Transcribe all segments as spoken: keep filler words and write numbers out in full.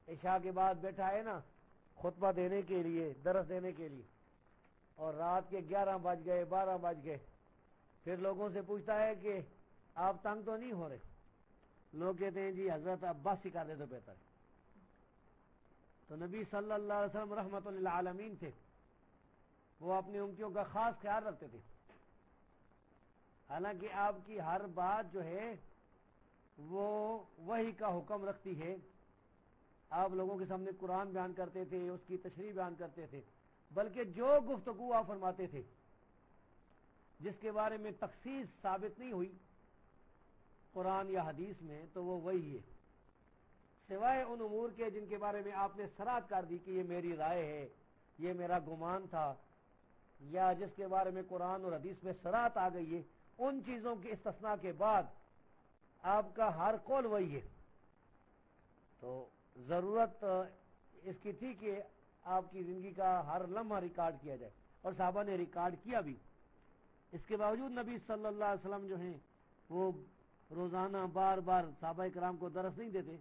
عشاء کے بعد بیٹھا ہے نا خطبہ دینے کے لیے، درس دینے کے لیے، اور رات کے گیارہ بج گئے، بارہ بج گئے، پھر لوگوں سے پوچھتا ہے کہ آپ تنگ تو نہیں ہو رہے؟ لوگ کہتے ہیں جی حضرت عباس سکھا دے تو بہتر ہے۔ تو نبی صلی اللہ علیہ وسلم رحمت للعالمین تھے، وہ اپنی امتیوں کا خاص خیال رکھتے تھے، حالانکہ آپ کی ہر بات جو ہے وہ وحی کا حکم رکھتی ہے۔ آپ لوگوں کے سامنے قرآن بیان کرتے تھے، اس کی تشریح بیان کرتے تھے، بلکہ جو گفتگو آپ فرماتے تھے جس کے بارے میں تخصیص ثابت نہیں ہوئی قرآن یا حدیث میں، تو وہ وہی ہے، سوائے ان امور کے جن کے بارے میں آپ نے صراحت کر دی کہ یہ میری رائے ہے، یہ میرا گمان تھا، یا جس کے بارے میں قرآن اور حدیث میں صراحت آ گئی ہے، ان چیزوں کے استثناء کے بعد آپ کا ہر قول وہی ہے۔ تو ضرورت اس کی تھی کہ آپ کی زندگی کا ہر لمحہ ریکارڈ کیا جائے، اور صحابہ نے ریکارڈ کیا بھی۔ اس کے باوجود نبی صلی اللہ علیہ وسلم جو ہیں وہ روزانہ بار بار صحابہ کرام کو درس نہیں دیتے،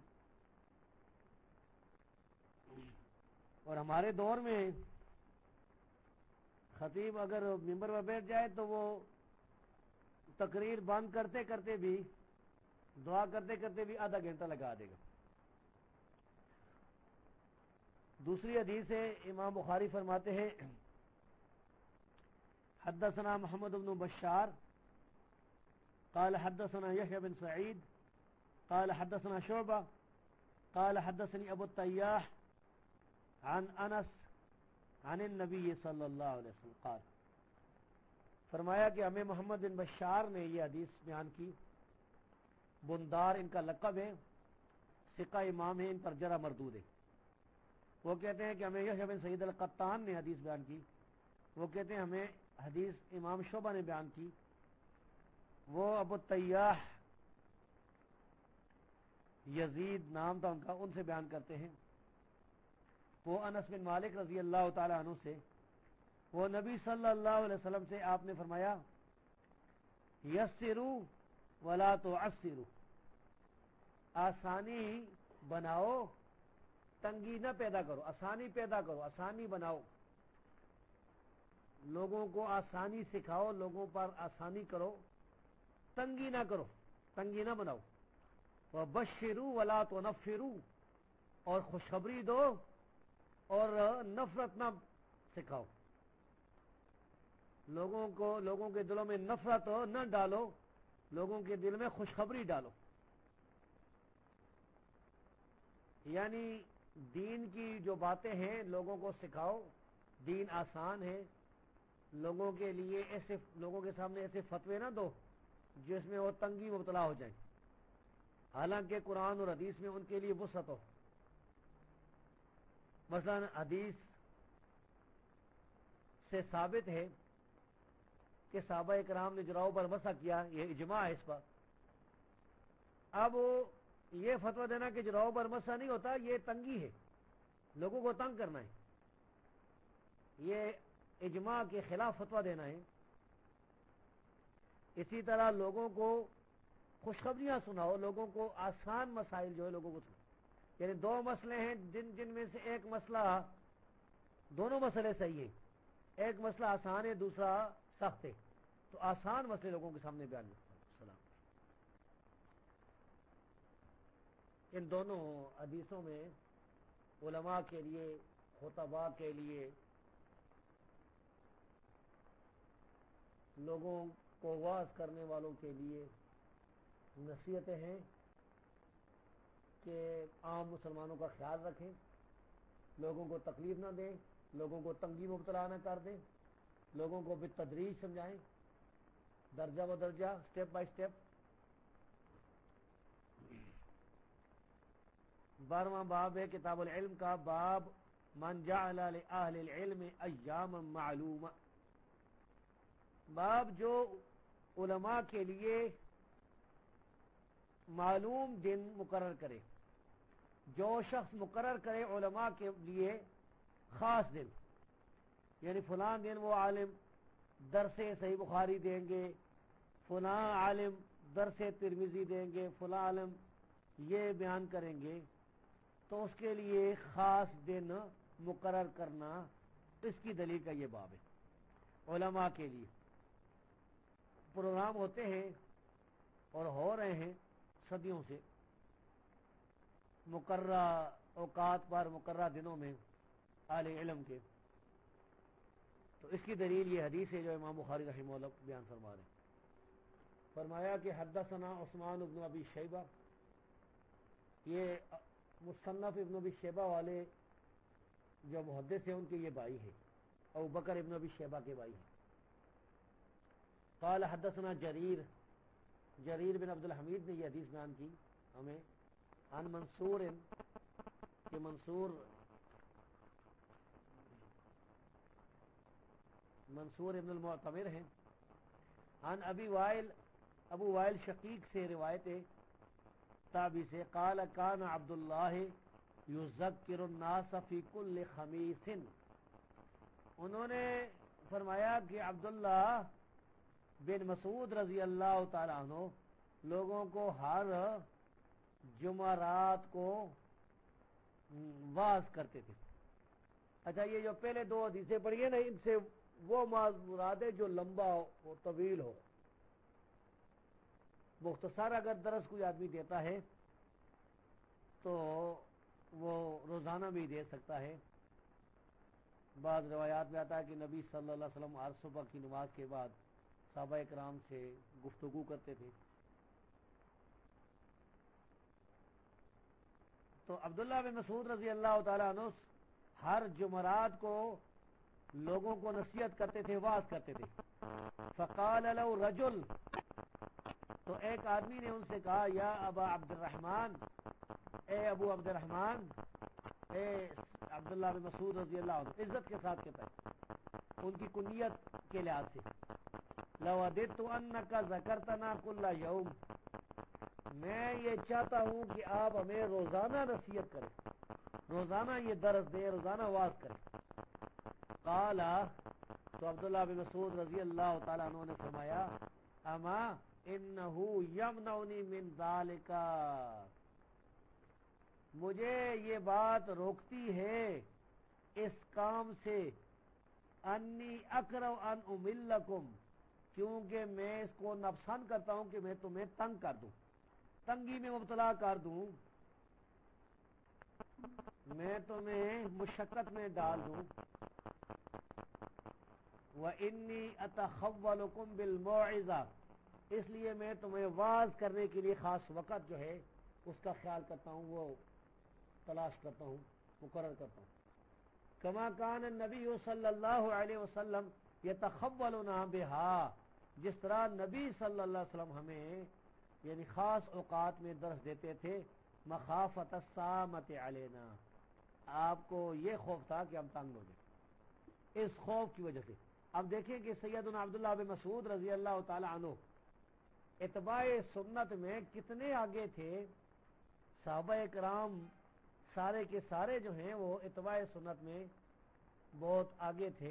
اور ہمارے دور میں خطیب اگر ممبر پر بیٹھ جائے تو وہ تقریر بند کرتے کرتے بھی، دعا کرتے کرتے بھی آدھا گھنٹہ لگا دے گا۔ دوسری حدیث ہے، امام بخاری فرماتے ہیں حدثنا محمد بن بشار قال حدثنا يحيى بن سعيد قال حدثنا شعبہ قال حدثني ابو التياح عن انس عن النبي صلی اللہ علیہ وسلم قال، فرمایا کہ ہمیں محمد بن بشار نے یہ حدیث بیان کی، بندار ان کا لقب ہے، ثقہ امام ہے، ان پر جرح مردود ہے۔ وہ کہتے ہیں کہ ہمیں یحییٰ بن سعید القطان نے حدیث بیان کی، وہ کہتے ہیں ہمیں حدیث امام شعبہ نے بیان کی، وہ ابو التیاح یزید نام تھا ان کا، ان سے بیان کرتے ہیں، وہ انس بن مالک رضی اللہ تعالی عنہ سے، وہ نبی صلی اللہ علیہ وسلم سے آپ نے فرمایا یسروا ولا تعسروا، آسانی بناؤ تنگی نہ پیدا کرو، آسانی پیدا کرو، آسانی بناؤ، لوگوں کو آسانی سکھاؤ، لوگوں پر آسانی کرو، تنگی نہ کرو، تنگی نہ بناؤ، وبشروا ولا تنفروا، اور خوشخبری دو اور نفرت نہ سکھاؤ، لوگوں کو، لوگوں کے دلوں میں نفرت نہ ڈالو، لوگوں کے دل میں خوشخبری ڈالو۔ یعنی دین کی جو باتیں ہیں لوگوں کو سکھاؤ، دین آسان ہے، لوگوں کے لیے ایسے، لوگوں کے سامنے ایسے فتوے نہ دو جس میں وہ تنگی مبتلا ہو جائیں، حالانکہ قرآن اور حدیث میں ان کے لیے وسعت ہو۔ مثلا حدیث سے ثابت ہے کہ صحابہ کرام نے جراؤں پر مسح کیا، یہ اجماع ہے اس پر۔ اب یہ فتویٰ دینا کہ جراؤں پر مسح نہیں ہوتا، یہ تنگی ہے، لوگوں کو تنگ کرنا ہے، یہ اجماع کے خلاف فتویٰ دینا ہے۔ اسی طرح لوگوں کو خوشخبریاں سناؤ، لوگوں کو آسان مسائل جو ہے لوگوں کو سناؤ، یعنی دو مسئلے ہیں جن جن میں سے ایک مسئلہ، دونوں مسئلے صحیح ہیں، ایک مسئلہ آسان ہے دوسرا سخت ہے، تو آسان مسئلے لوگوں کے سامنے بیان کرنا۔ ان دونوں حدیثوں میں علماء کے لیے، خطباء کے لیے، لوگوں کو واعظ کرنے والوں کے لیے نصیحتیں ہیں کہ عام مسلمانوں کا خیال رکھیں، لوگوں کو تکلیف نہ دیں، لوگوں کو تنگی مبتلا نہ کر دیں، لوگوں کو بالتدریج سمجھائیں، درجہ بدرجہ، سٹیپ بائی سٹیپ۔ بارہواں باب ہے کتاب العلم کا، باب من جعل لأہل العلم ایاما معلومہ، باب جو علماء کے لیے معلوم دن مقرر کرے، جو شخص مقرر کرے علماء کے لیے خاص دن، یعنی فلاں دن وہ عالم درس صحیح بخاری دیں گے، فلاں عالم درس ترمذی دیں گے، فلاں عالم یہ بیان کریں گے، تو اس کے لیے خاص دن مقرر کرنا، اس کی دلیل کا یہ باب ہے۔ علماء کے لیے پروگرام ہوتے ہیں اور ہو رہے ہیں صدیوں سے، مقررہ اوقات پر مقررہ دنوں میں اہل علم کے، تو اس کی دلیل یہ حدیث ہے جو امام بخاری رحمہ اللہ بیان فرما رہے ہیں۔ فرمایا کہ حدثنا عثمان ابن ابی شیبہ، یہ مصنف ابن ابی شیبہ والے جو محدث ہیں ان کے یہ بھائی ہیں، ابو بکر ابن ابی شیبہ کے بھائی ہیں۔ قال حدثنا جریر، جریر بن عبد الحمید نے یہ حدیث بیان کی ہمیں، عن منصور، کہ منصور منصور ابن المعتمر ہیں، عن ابی وائل، ابو وائل شقیق سے روایت ہے تابعی سے، قال کان عبداللہ یذکر الناس فی کل خمیس، انہوں نے فرمایا کہ عبداللہ بن مسعود رضی اللہ تعالی عنہ لوگوں کو ہر جمعرات کو واعظ کرتے تھے۔ اچھا، یہ جو پہلے دو حدیثیں پڑھی ہیں نا، ان سے وہ مراد ہے جو لمبا ہو، طویل ہو۔ مختصر اگر درس کوئی آدمی دیتا ہے تو وہ روزانہ بھی دے سکتا ہے۔ بعض روایات میں آتا ہے کہ نبی صلی اللہ علیہ وسلم ہر صبح کی نماز کے بعد صحابہ کرام سے گفتگو کرتے تھے۔ تو عبداللہ بن مسعود رضی اللہ تعالی عنہ ہر جمعرات کو لوگوں کو نصیحت کرتے تھے، واعظ کرتے تھے۔ فقال له رجل، تو ایک آدمی نے ان سے کہا، یا ابا عبد الرحمن، اے ابو عبد الرحمن، اے عبداللہ بن مسعود رضی اللہ عنہ، عزت کے ساتھ کہتا ہے ان کی کنیت کے لحاظ سے، لو وددت انک ذکرتنا کل یوم، میں یہ چاہتا ہوں کہ آپ ہمیں روزانہ نصیحت کریں، روزانہ یہ درس دیں، روزانہ واعظ کریں۔ قال، تو عبداللہ بن مسعود رضی اللہ تعالی عنہ نے فرمایا، اما انہ یمنعنی من ذالک، مجھے یہ بات روکتی ہے اس کام سے، انی اکرہ ان املکم، کیونکہ میں اس کو ناپسند کرتا ہوں کہ میں تمہیں تنگ کر دوں، تنگی میں مبتلا کر دوں، میں تمہیں مشقت میں ڈال دوں۔ وَإِنِّي أَتَخَوَّلُكُمْ بِالْمَوْعِظَةِ، اس لیے میں تمہیں واعظ کرنے کے لیے خاص وقت جو ہے اس کا خیال کرتا ہوں، وہ تلاش کرتا ہوں، مقرر کرتا ہوں۔ کما کان النبی صلی اللہ علیہ وسلم یتخولنا بہا، جس طرح نبی صلی اللہ علیہ وسلم ہمیں یعنی خاص اوقات میں درس دیتے تھے، مخافت السامت علینا، آپ کو یہ خوف تھا کہ ہم تنگ ہو جائیں، اس خوف کی وجہ سے۔ اب دیکھیں کہ سیدنا عبداللہ بن مسعود رضی اللہ تعالی عنہ اتباع سنت میں کتنے آگے تھے، صحابہ کرام سارے کے سارے جو ہیں وہ اتباع سنت میں بہت آگے تھے،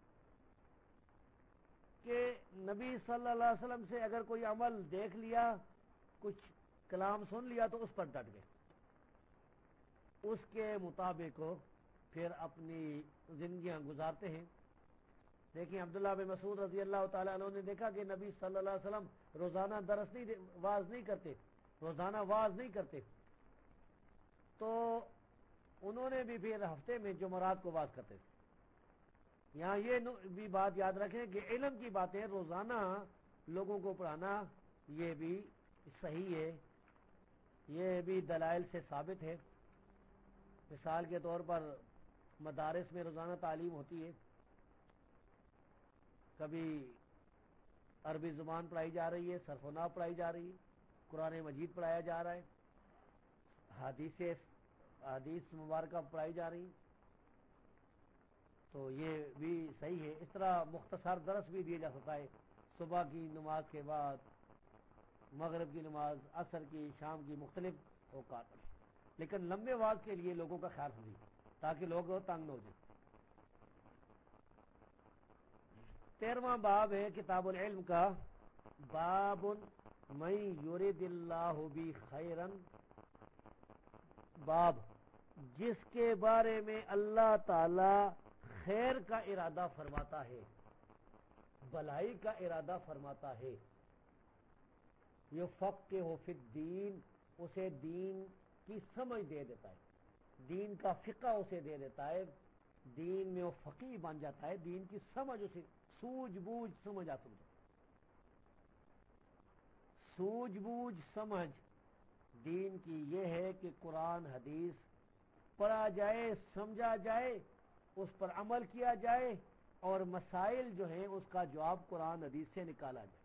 کہ نبی صلی اللہ علیہ وسلم سے اگر کوئی عمل دیکھ لیا، کچھ کلام سن لیا تو اس پر ڈٹ گئے، اس کے مطابق پھر اپنی زندگیاں گزارتے ہیں۔ دیکھیں عبداللہ بن مسعود رضی اللہ تعالیٰ عنہ نے دیکھا کہ نبی صلی اللہ علیہ وسلم روزانہ درس نہیں واعظ نہیں کرتے، روزانہ واعظ نہیں کرتے، تو انہوں نے بھی پھر ہفتے میں جمعرات کو واعظ کرتے تھے۔ یہاں یہ بھی بات یاد رکھیں کہ علم کی باتیں روزانہ لوگوں کو پڑھانا یہ بھی صحیح ہے، یہ بھی دلائل سے ثابت ہے۔ مثال کے طور پر مدارس میں روزانہ تعلیم ہوتی ہے، کبھی عربی زبان پڑھائی جا رہی ہے، صرف و نحو پڑھائی جا رہی ہے، قرآن مجید پڑھایا جا رہا ہے، حدیث حدیث مبارکہ پڑھائی جا رہی، تو یہ بھی صحیح ہے۔ اس طرح مختصر درس بھی دیا جا سکتا ہے، صبح کی نماز کے بعد، مغرب کی نماز، عصر کی، شام کی، مختلف اوقات، لیکن لمبے واعظ کے لیے لوگوں کا خیال رکھیے تاکہ لوگ تنگ نہ ہو جائیں۔ تیرواں باب ہے کتاب العلم کا، باب من یرید اللہ بی خیرا، باب جس کے بارے میں اللہ تعالی خیر کا ارادہ فرماتا ہے، بھلائی کا ارادہ فرماتا ہے، یفقہہ فی الدین، اسے دین کی سمجھ دے دیتا ہے، دین کا فقہ اسے دے دیتا ہے، دین میں وہ فقیہ بن جاتا ہے، دین کی سمجھ اسے سوجھ بوجھ سمجھ آ سمجھ سوجھ بوجھ سمجھ دین کی یہ ہے کہ قرآن حدیث پڑھا جائے، سمجھا جائے، اس پر عمل کیا جائے، اور مسائل جو ہیں اس کا جواب قرآن حدیث سے نکالا جائے۔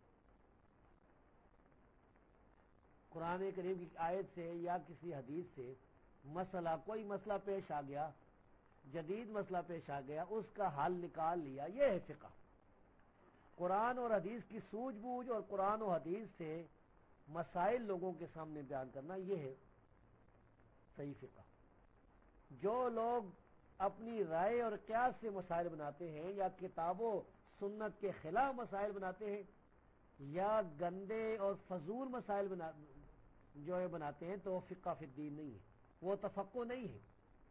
قرآن کریم کی آیت سے یا کسی حدیث سے مسئلہ کوئی مسئلہ پیش آ گیا، جدید مسئلہ پیش آ گیا، اس کا حل نکال لیا، یہ ہے فقہ۔ قرآن اور حدیث کی سوجھ بوجھ اور قرآن و حدیث سے مسائل لوگوں کے سامنے بیان کرنا، یہ ہے صحیح فقہ۔ جو لوگ اپنی رائے اور قیاس سے مسائل بناتے ہیں، یا کتاب و سنت کے خلاف مسائل بناتے ہیں، یا گندے اور فضول مسائل بنا جو ہے بناتے ہیں، تو وہ فقہ فی الدین نہیں ہے، وہ تفقہ نہیں ہے۔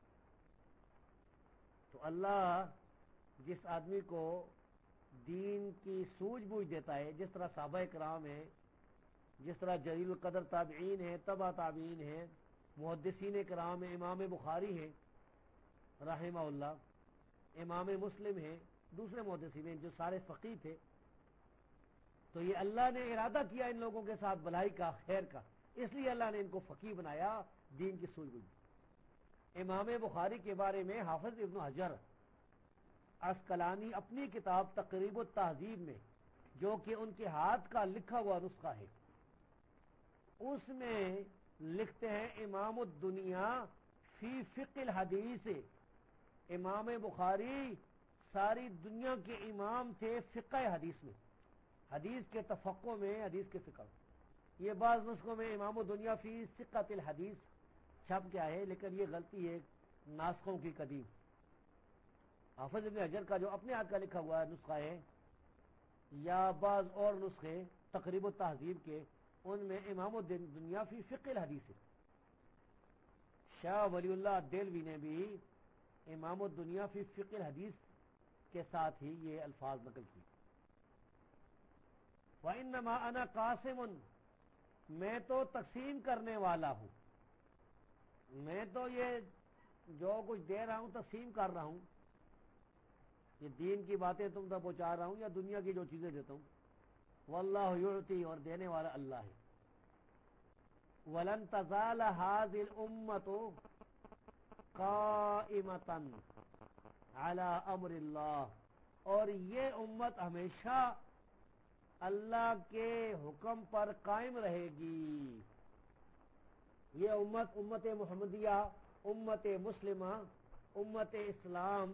تو اللہ جس آدمی کو دین کی سوجھ بوجھ دیتا ہے، جس طرح صحابہ کرام ہیں، جس طرح جلیل القدر تابعین ہیں، تبع تابعین ہیں، محدثین کرام ہیں، امام بخاری ہیں رحمہ اللہ، امام مسلم ہیں، دوسرے محدثین ہیں جو سارے فقیہ تھے، تو یہ اللہ نے ارادہ کیا ان لوگوں کے ساتھ بھلائی کا، خیر کا، اس لیے اللہ نے ان کو فقیہ بنایا، دین کی سوجھ بوجھ۔ امام بخاری کے بارے میں حافظ ابن حجر عسقلانی اپنی کتاب تقریب التہذیب میں، جو کہ ان کے ہاتھ کا لکھا ہوا نسخہ ہے، اس میں لکھتے ہیں امام الدنیا فی فقہ الحدیث، امام بخاری ساری دنیا کے امام تھے فقہ حدیث میں، حدیث کے تفقہ میں، حدیث کے فقہ میں۔ یہ بعض نسخوں میں امام الدنیا فی ثقۃ الحدیث چھپ کیا ہے، لیکن یہ غلطی ہے ناسخوں کی قدیم۔ حافظ ابن حجر کا جو اپنے ہاتھ کا لکھا ہوا نسخہ ہے، یا بعض اور نسخے تقریب التہذیب کے، ان میں امام الدنیا فی فقہ الحدیث ہے۔ شاہ ولی اللہ دہلوی نے بھی امام الدنیا فی فقہ الحدیث کے ساتھ ہی یہ الفاظ نقل کی۔ وَإِنَّمَا أَنَا قَاسِمٌ، میں تو تقسیم کرنے والا ہوں، میں تو یہ جو کچھ دے رہا ہوں تقسیم کر رہا ہوں، یہ دین کی باتیں تم تک پہنچا رہا ہوں، یا دنیا کی جو چیزیں دیتا ہوں۔ واللہ یعطی، اور دینے والا اللہ ہے۔ وَلَن تَزَالَ هَذِهِ الْأُمَّةُ قَائِمَةً عَلَى أَمْرِ اللَّهِ، اور یہ امت ہمیشہ اللہ کے حکم پر قائم رہے گی۔ یہ امت، امت محمدیہ، امت مسلمہ، امت اسلام،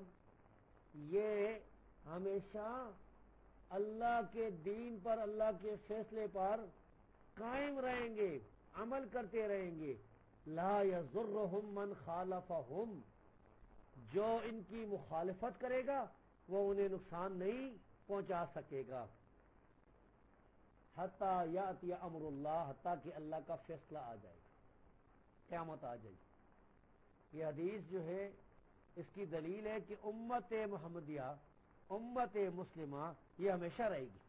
یہ ہمیشہ اللہ کے دین پر، اللہ کے فیصلے پر قائم رہیں گے، عمل کرتے رہیں گے۔ لا یضرہم من خالفہم، جو ان کی مخالفت کرے گا وہ انہیں نقصان نہیں پہنچا سکے گا۔ حتیٰ یاتی امر اللہ، حتیٰ کہ اللہ کا فیصلہ آ جائے گا، قیامت آ جائے گی۔ یہ حدیث جو ہے اس کی دلیل ہے کہ امت محمدیہ، امت مسلمہ یہ ہمیشہ رہے گی۔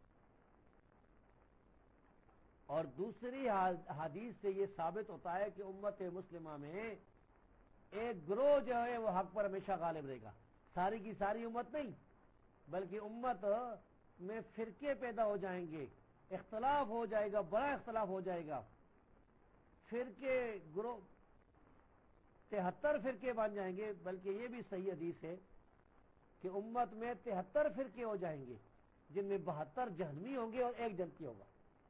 اور دوسری حدیث سے یہ ثابت ہوتا ہے کہ امت مسلمہ میں ایک گروہ جو ہے وہ حق پر ہمیشہ غالب رہے گا، ساری کی ساری امت نہیں، بلکہ امت میں فرقے پیدا ہو جائیں گے، اختلاف ہو جائے گا، بڑا اختلاف ہو جائے گا، فرقے گروہ تہتر فرقے بن جائیں گے، بلکہ یہ بھی صحیح حدیث ہے کہ امت میں تہتر فرقے ہو جائیں گے، جن میں بہتر جہنمی ہوں گے اور ایک جنتی ہوگا۔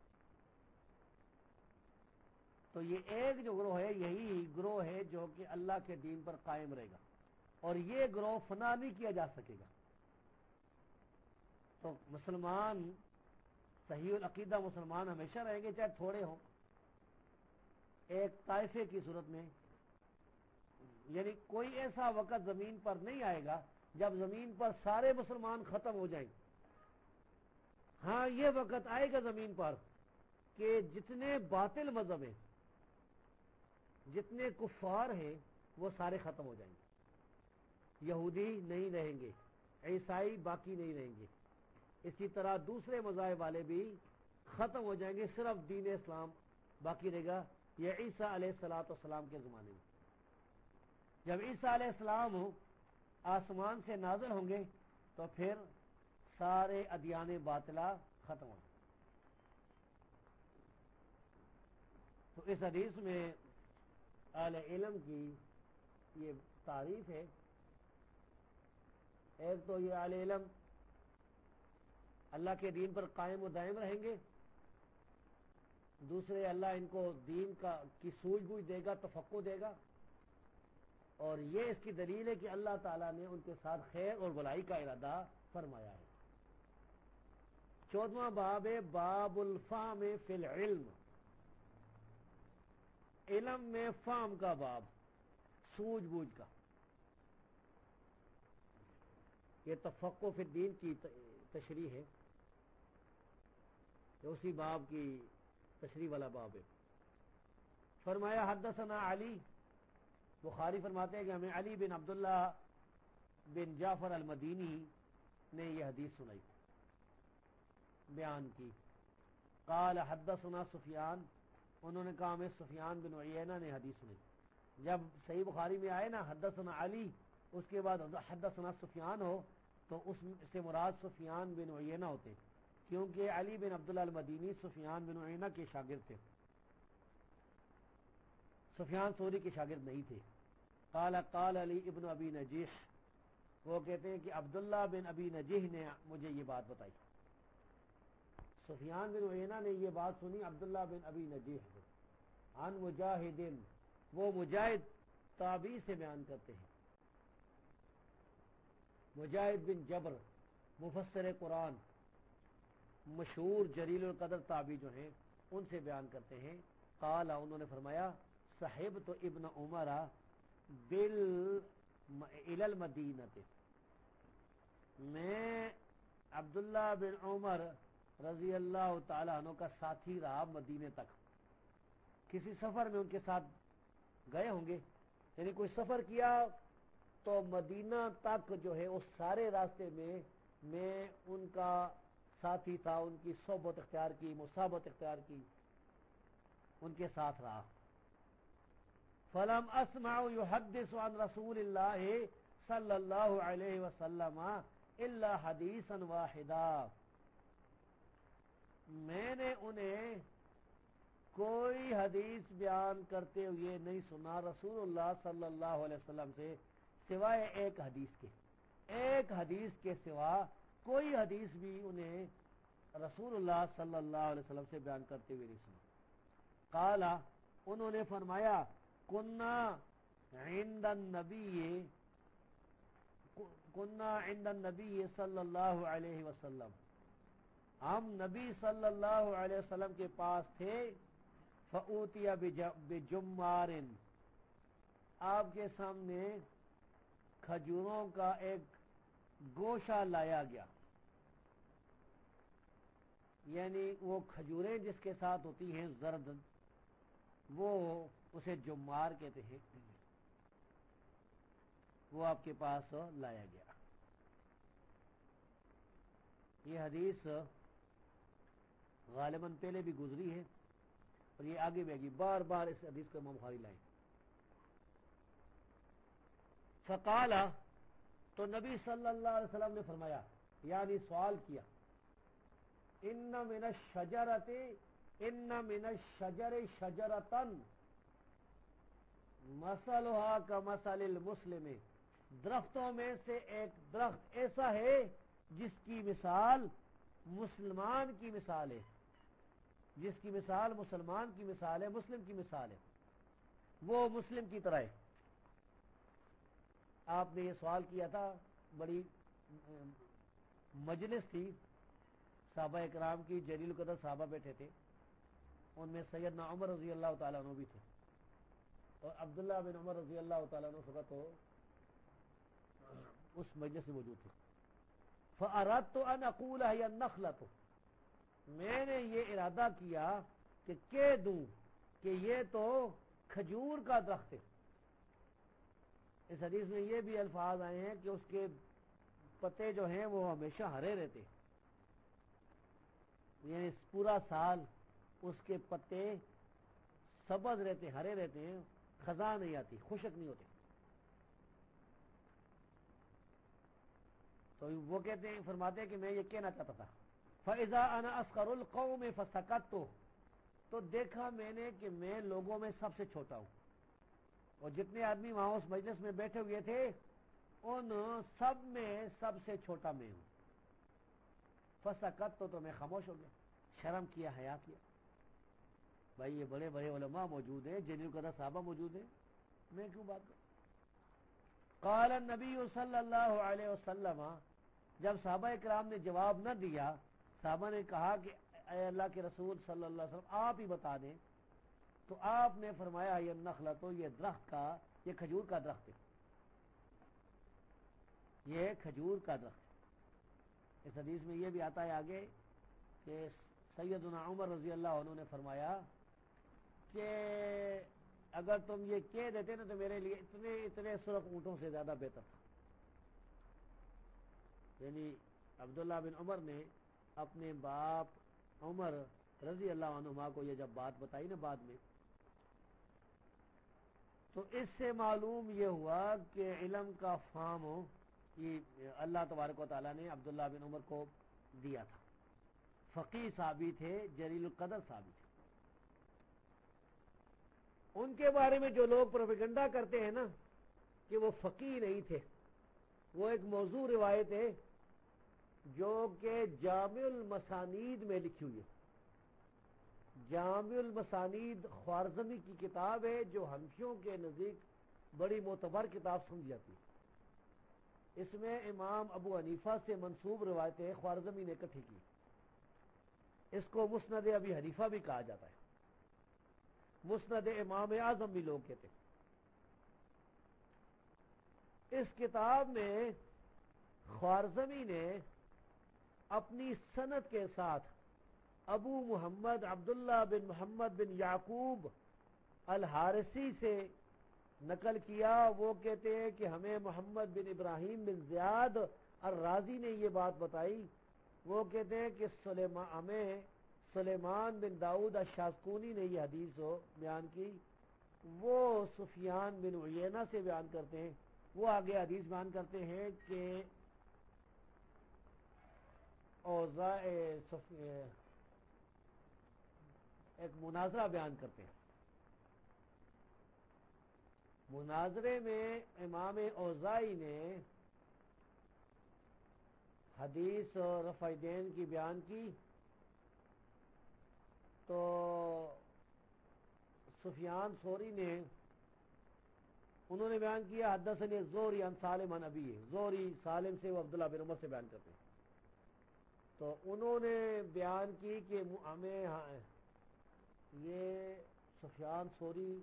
تو یہ ایک جو گروہ ہے، یہی گروہ ہے جو کہ اللہ کے دین پر قائم رہے گا، اور یہ گروہ فنا نہیں کیا جا سکے گا۔ تو مسلمان، صحیح العقیدہ مسلمان ہمیشہ رہیں گے، چاہے تھوڑے ہوں، ایک طائفے کی صورت میں، یعنی کوئی ایسا وقت زمین پر نہیں آئے گا جب زمین پر سارے مسلمان ختم ہو جائیں۔ ہاں یہ وقت آئے گا زمین پر کہ جتنے باطل مذہب ہیں، جتنے کفار ہیں، وہ سارے ختم ہو جائیں گے، یہودی نہیں رہیں گے، عیسائی باقی نہیں رہیں گے، اسی طرح دوسرے مذاہب والے بھی ختم ہو جائیں گے، صرف دین اسلام باقی رہے گا۔ یہ عیسیٰ علیہ الصلوۃ والسلام کے زمانے میں جب عیسیٰ علیہ السلام آسمان سے نازل ہوں گے تو پھر سارے ادیان باطلہ ختم ہوں گے۔ تو اس حدیث میں اہل علم کی یہ تعریف ہے، ایک تو یہ اہل علم اللہ کے دین پر قائم و دائم رہیں گے، دوسرے اللہ ان کو دین کا کی سوجھ بوجھ دے گا، تفقہ دے گا، اور یہ اس کی دلیل ہے کہ اللہ تعالیٰ نے ان کے ساتھ خیر اور بھلائی کا ارادہ فرمایا ہے۔ چودواں باب ہے باب الفہم فی العلم، علم میں فہم کا باب، سوجھ بوجھ کا۔ یہ تفقہ فی الدین کی تشریح ہے، اسی باب کی تشریح والا باب ہے۔ فرمایا حدثنا علی، بخاری فرماتے ہیں کہ ہمیں علی بن عبداللہ بن جعفر المدینی نے یہ حدیث سنائی، بیان کی۔ قال حدثنا سفیان، انہوں نے کہا ہمیں سفیان بن عیینہ نے حدیث سنائی۔ جب صحیح بخاری میں آئے نا حدثنا علی، اس کے بعد حدثنا سفیان ہو تو اس سے مراد سفیان بن عیینہ ہوتے، کیونکہ علی بن عبداللہ المدینی سفیان بن عیینہ کے شاگرد تھے، سفیان ثوری کے شاگرد نہیں تھے۔ قال قال علی ابن ابی نجیح، وہ کہتے ہیں کہ عبداللہ بن ابی نجیح نے مجھے یہ بات بتائی، سفیان بن عیینہ نے یہ بات سنی عبداللہ بن ابی نجیح سے، عن مجاہد، وہ مجاہد تابعی سے بیان کرتے ہیں، مجاہد بن جبر مفسر قرآن، مشہور جلیل القدر تابعی جو ہیں ان سے بیان کرتے ہیں۔ قال، انہوں نے فرمایا صحبت ابن عمر بال الى المدینہ، میں عبداللہ بن عمر رضی اللہ تعالی عنہ کا ساتھی رہا مدینے تک، کسی سفر میں ان کے ساتھ گئے ہوں گے، یعنی کوئی سفر کیا تو مدینہ تک جو ہے اس سارے راستے میں میں ان کا ساتھی تھا، ان کی صحبت اختیار کی، مصاحبت اختیار کی، ان کے ساتھ رہا۔ فلم اسمع يحدث عن رسول اللہ صلی اللہ علیہ وسلم الا حدیثا واحدا، میں نے انہیں کوئی حدیث بیان کرتے ہوئے نہیں سنا رسول اللہ صلی اللہ علیہ وسلم سے سوائے ایک حدیث کے، ایک حدیث کے سوا کوئی حدیث بھی انہیں رسول اللہ صلی اللہ علیہ وسلم سے بیان کرتے ہوئے نہیں سنا۔ قال، انہوں نے فرمایا کننا عند النبی کننا عند النبی صلی اللہ علیہ وسلم، ہم نبی صلی اللہ علیہ وسلم کے پاس تھے، فأوتي بجمار، آپ کے سامنے کھجوروں کا ایک گوشہ لایا گیا، یعنی وہ کھجوریں جس کے ساتھ ہوتی ہیں زرد، وہ اسے جمار کہتے ہیں، وہ آپ کے پاس لایا گیا۔ یہ حدیث غالباً پہلے بھی گزری ہے اور یہ آگے بھی آگے بار بار اس حدیث کو امام بخاری لائیں۔ فقال، تو نبی صلی اللہ علیہ وسلم نے فرمایا، یعنی سوال کیا، ان من الشجرۃ ان من الشجر شجرۃ مثلها کمثل المسلم، درختوں میں سے ایک درخت ایسا ہے جس کی مثال مسلمان کی مثال ہے، جس کی مثال مسلمان کی مثال ہے، مسلم کی مثال ہے، وہ مسلم کی طرح ہے۔ آپ نے یہ سوال کیا تھا، بڑی مجلس تھی صحابہ اکرام کی، جلیل القدر صحابہ بیٹھے تھے، ان میں سیدنا عمر رضی اللہ تعالیٰ عنہ بھی تھے، اور عبداللہ بن عمر رضی اللہ تعالیٰ عنہ فقط ہو اس مجلس میں موجود تھے۔ فأردت ان اقول هي النخلة، میں نے یہ ارادہ کیا کہ کہہ دوں کہ یہ تو کھجور کا درخت ہے، اس حدیث میں یہ بھی الفاظ آئے ہیں کہ اس کے پتے جو ہیں وہ ہمیشہ ہرے رہتے ہیں، یعنی پورا سال اس کے پتے سبز رہتے ہیں، ہرے رہتے ہیں، خزاں نہیں آتی، خشک نہیں ہوتے۔ تو وہ کہتے ہیں، فرماتے ہیں کہ میں یہ کہنا چاہتا تھا فَإِذَا أَنَا أَصْغَرُ الْقَوْمِ فَسَكَتُّ، تو دیکھا میں نے کہ میں لوگوں میں سب سے چھوٹا ہوں، اور جتنے آدمی وہاں اس مجلس میں بیٹھے ہوئے تھے ان سب میں سب سے چھوٹا میں ہوں۔ فَسَكَتُّ، تو میں خاموش ہو گیا، شرم کیا، حیا کیا۔ بھائی یہ بڑے بڑے علماء موجود ہیں، جلیل القدر صحابہ موجود ہیں، میں کیوں بات کروں؟ قال النبی صلی اللہ علیہ وسلم، جب صحابہ کرام نے جواب نہ دیا، صحابہ نے کہا کہ اے اللہ کے رسول صلی اللہ علیہ وسلم آپ ہی بتا دیں، تو آپ نے فرمایا یہ نخلہ، تو یہ درخت کا، یہ کھجور کا درخت ہے، یہ کھجور کا درخت ہے۔ اس حدیث میں یہ بھی آتا ہے آگے کہ سیدنا عمر رضی اللہ عنہ نے فرمایا کہ اگر تم یہ کہہ دیتے نا تو میرے لیے اتنے اتنے سرخ اونٹوں سے زیادہ بہتر تھا۔ یعنی عبداللہ بن عمر نے اپنے باپ عمر رضی اللہ عنہما کو یہ جب بات بتائی نا بعد میں، تو اس سے معلوم یہ ہوا کہ علم کا فہم یہ اللہ تبارک و تعالیٰ نے عبداللہ بن عمر کو دیا تھا، فقیہ صحابی تھے، جلیل القدر صحابی تھے۔ ان کے بارے میں جو لوگ پروپیگنڈا کرتے ہیں نا کہ وہ فقیہ نہیں تھے، وہ ایک موضوع روایت ہے جو کہ جامع المسانید میں لکھی ہوئی ہے۔ جامع المسانید خوارزمی کی کتاب ہے جو حنفیوں کے نزدیک بڑی معتبر کتاب سمجھی جاتی ہے۔ اس میں امام ابو حنیفہ سے منسوب روایتیں خوارزمی نے اکٹھی کی، اس کو مسند ابی حنیفہ بھی کہا جاتا ہے، مسند امام اعظم بھی لوگ کہتے ہیں۔ اس کتاب میں خوارزمی نے اپنی سند کے ساتھ ابو محمد عبداللہ بن محمد بن یعقوب الحارثی سے نقل کیا۔ وہ کہتے ہیں کہ ہمیں محمد بن ابراہیم بن زیاد الرازی نے یہ بات بتائی، وہ کہتے ہیں کہ سلیمان ہمیں سلیمان بن داؤد الشاسکونی نے یہ حدیث بیان کی، وہ سفیان بن عیینہ سے بیان کرتے ہیں، وہ آگے حدیث بیان کرتے ہیں کہ اوزاع ایک مناظرہ بیان کرتے ہیں، مناظرے میں امام اوزاعی نے حدیث رفع دین کی بیان کی، تو سفیان ثوری نے انہوں نے بیان کیا حدثنی زہری عن سالم عن ابی، زہری سالم سے، وہ عبداللہ بن عمر سے بیان کرتے ہیں، تو انہوں نے بیان کی کہ ہمیں یہ سفیان ثوری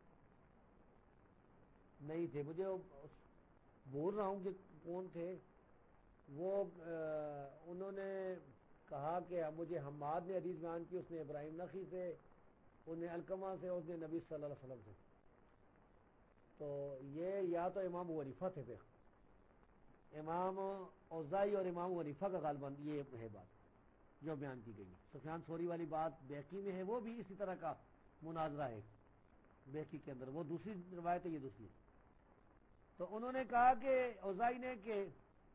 نہیں تھے، مجھے بول رہا ہوں کہ کون تھے وہ، انہوں نے کہا کہ مجھے حماد نے حدیث بیان کی، اس نے ابراہیم نخعی سے، انہیں علقمہ سے، اس نے نبی صلی اللہ علیہ وسلم سے، تو یہ یا تو امام ابو حنیفہ تھے، پھر امام اوزاعی اور امام ابو حنیفہ کا غالباً یہ ہے بات جو بیان کی گئی ہے۔ سفیان ثوری والی بات بیہقی میں ہے، وہ بھی اسی طرح کا مناظرہ ہے بیہقی کے اندر، وہ دوسری روایت ہے، یہ دوسری۔ تو انہوں نے کہا کہ اوزاعی نے کہ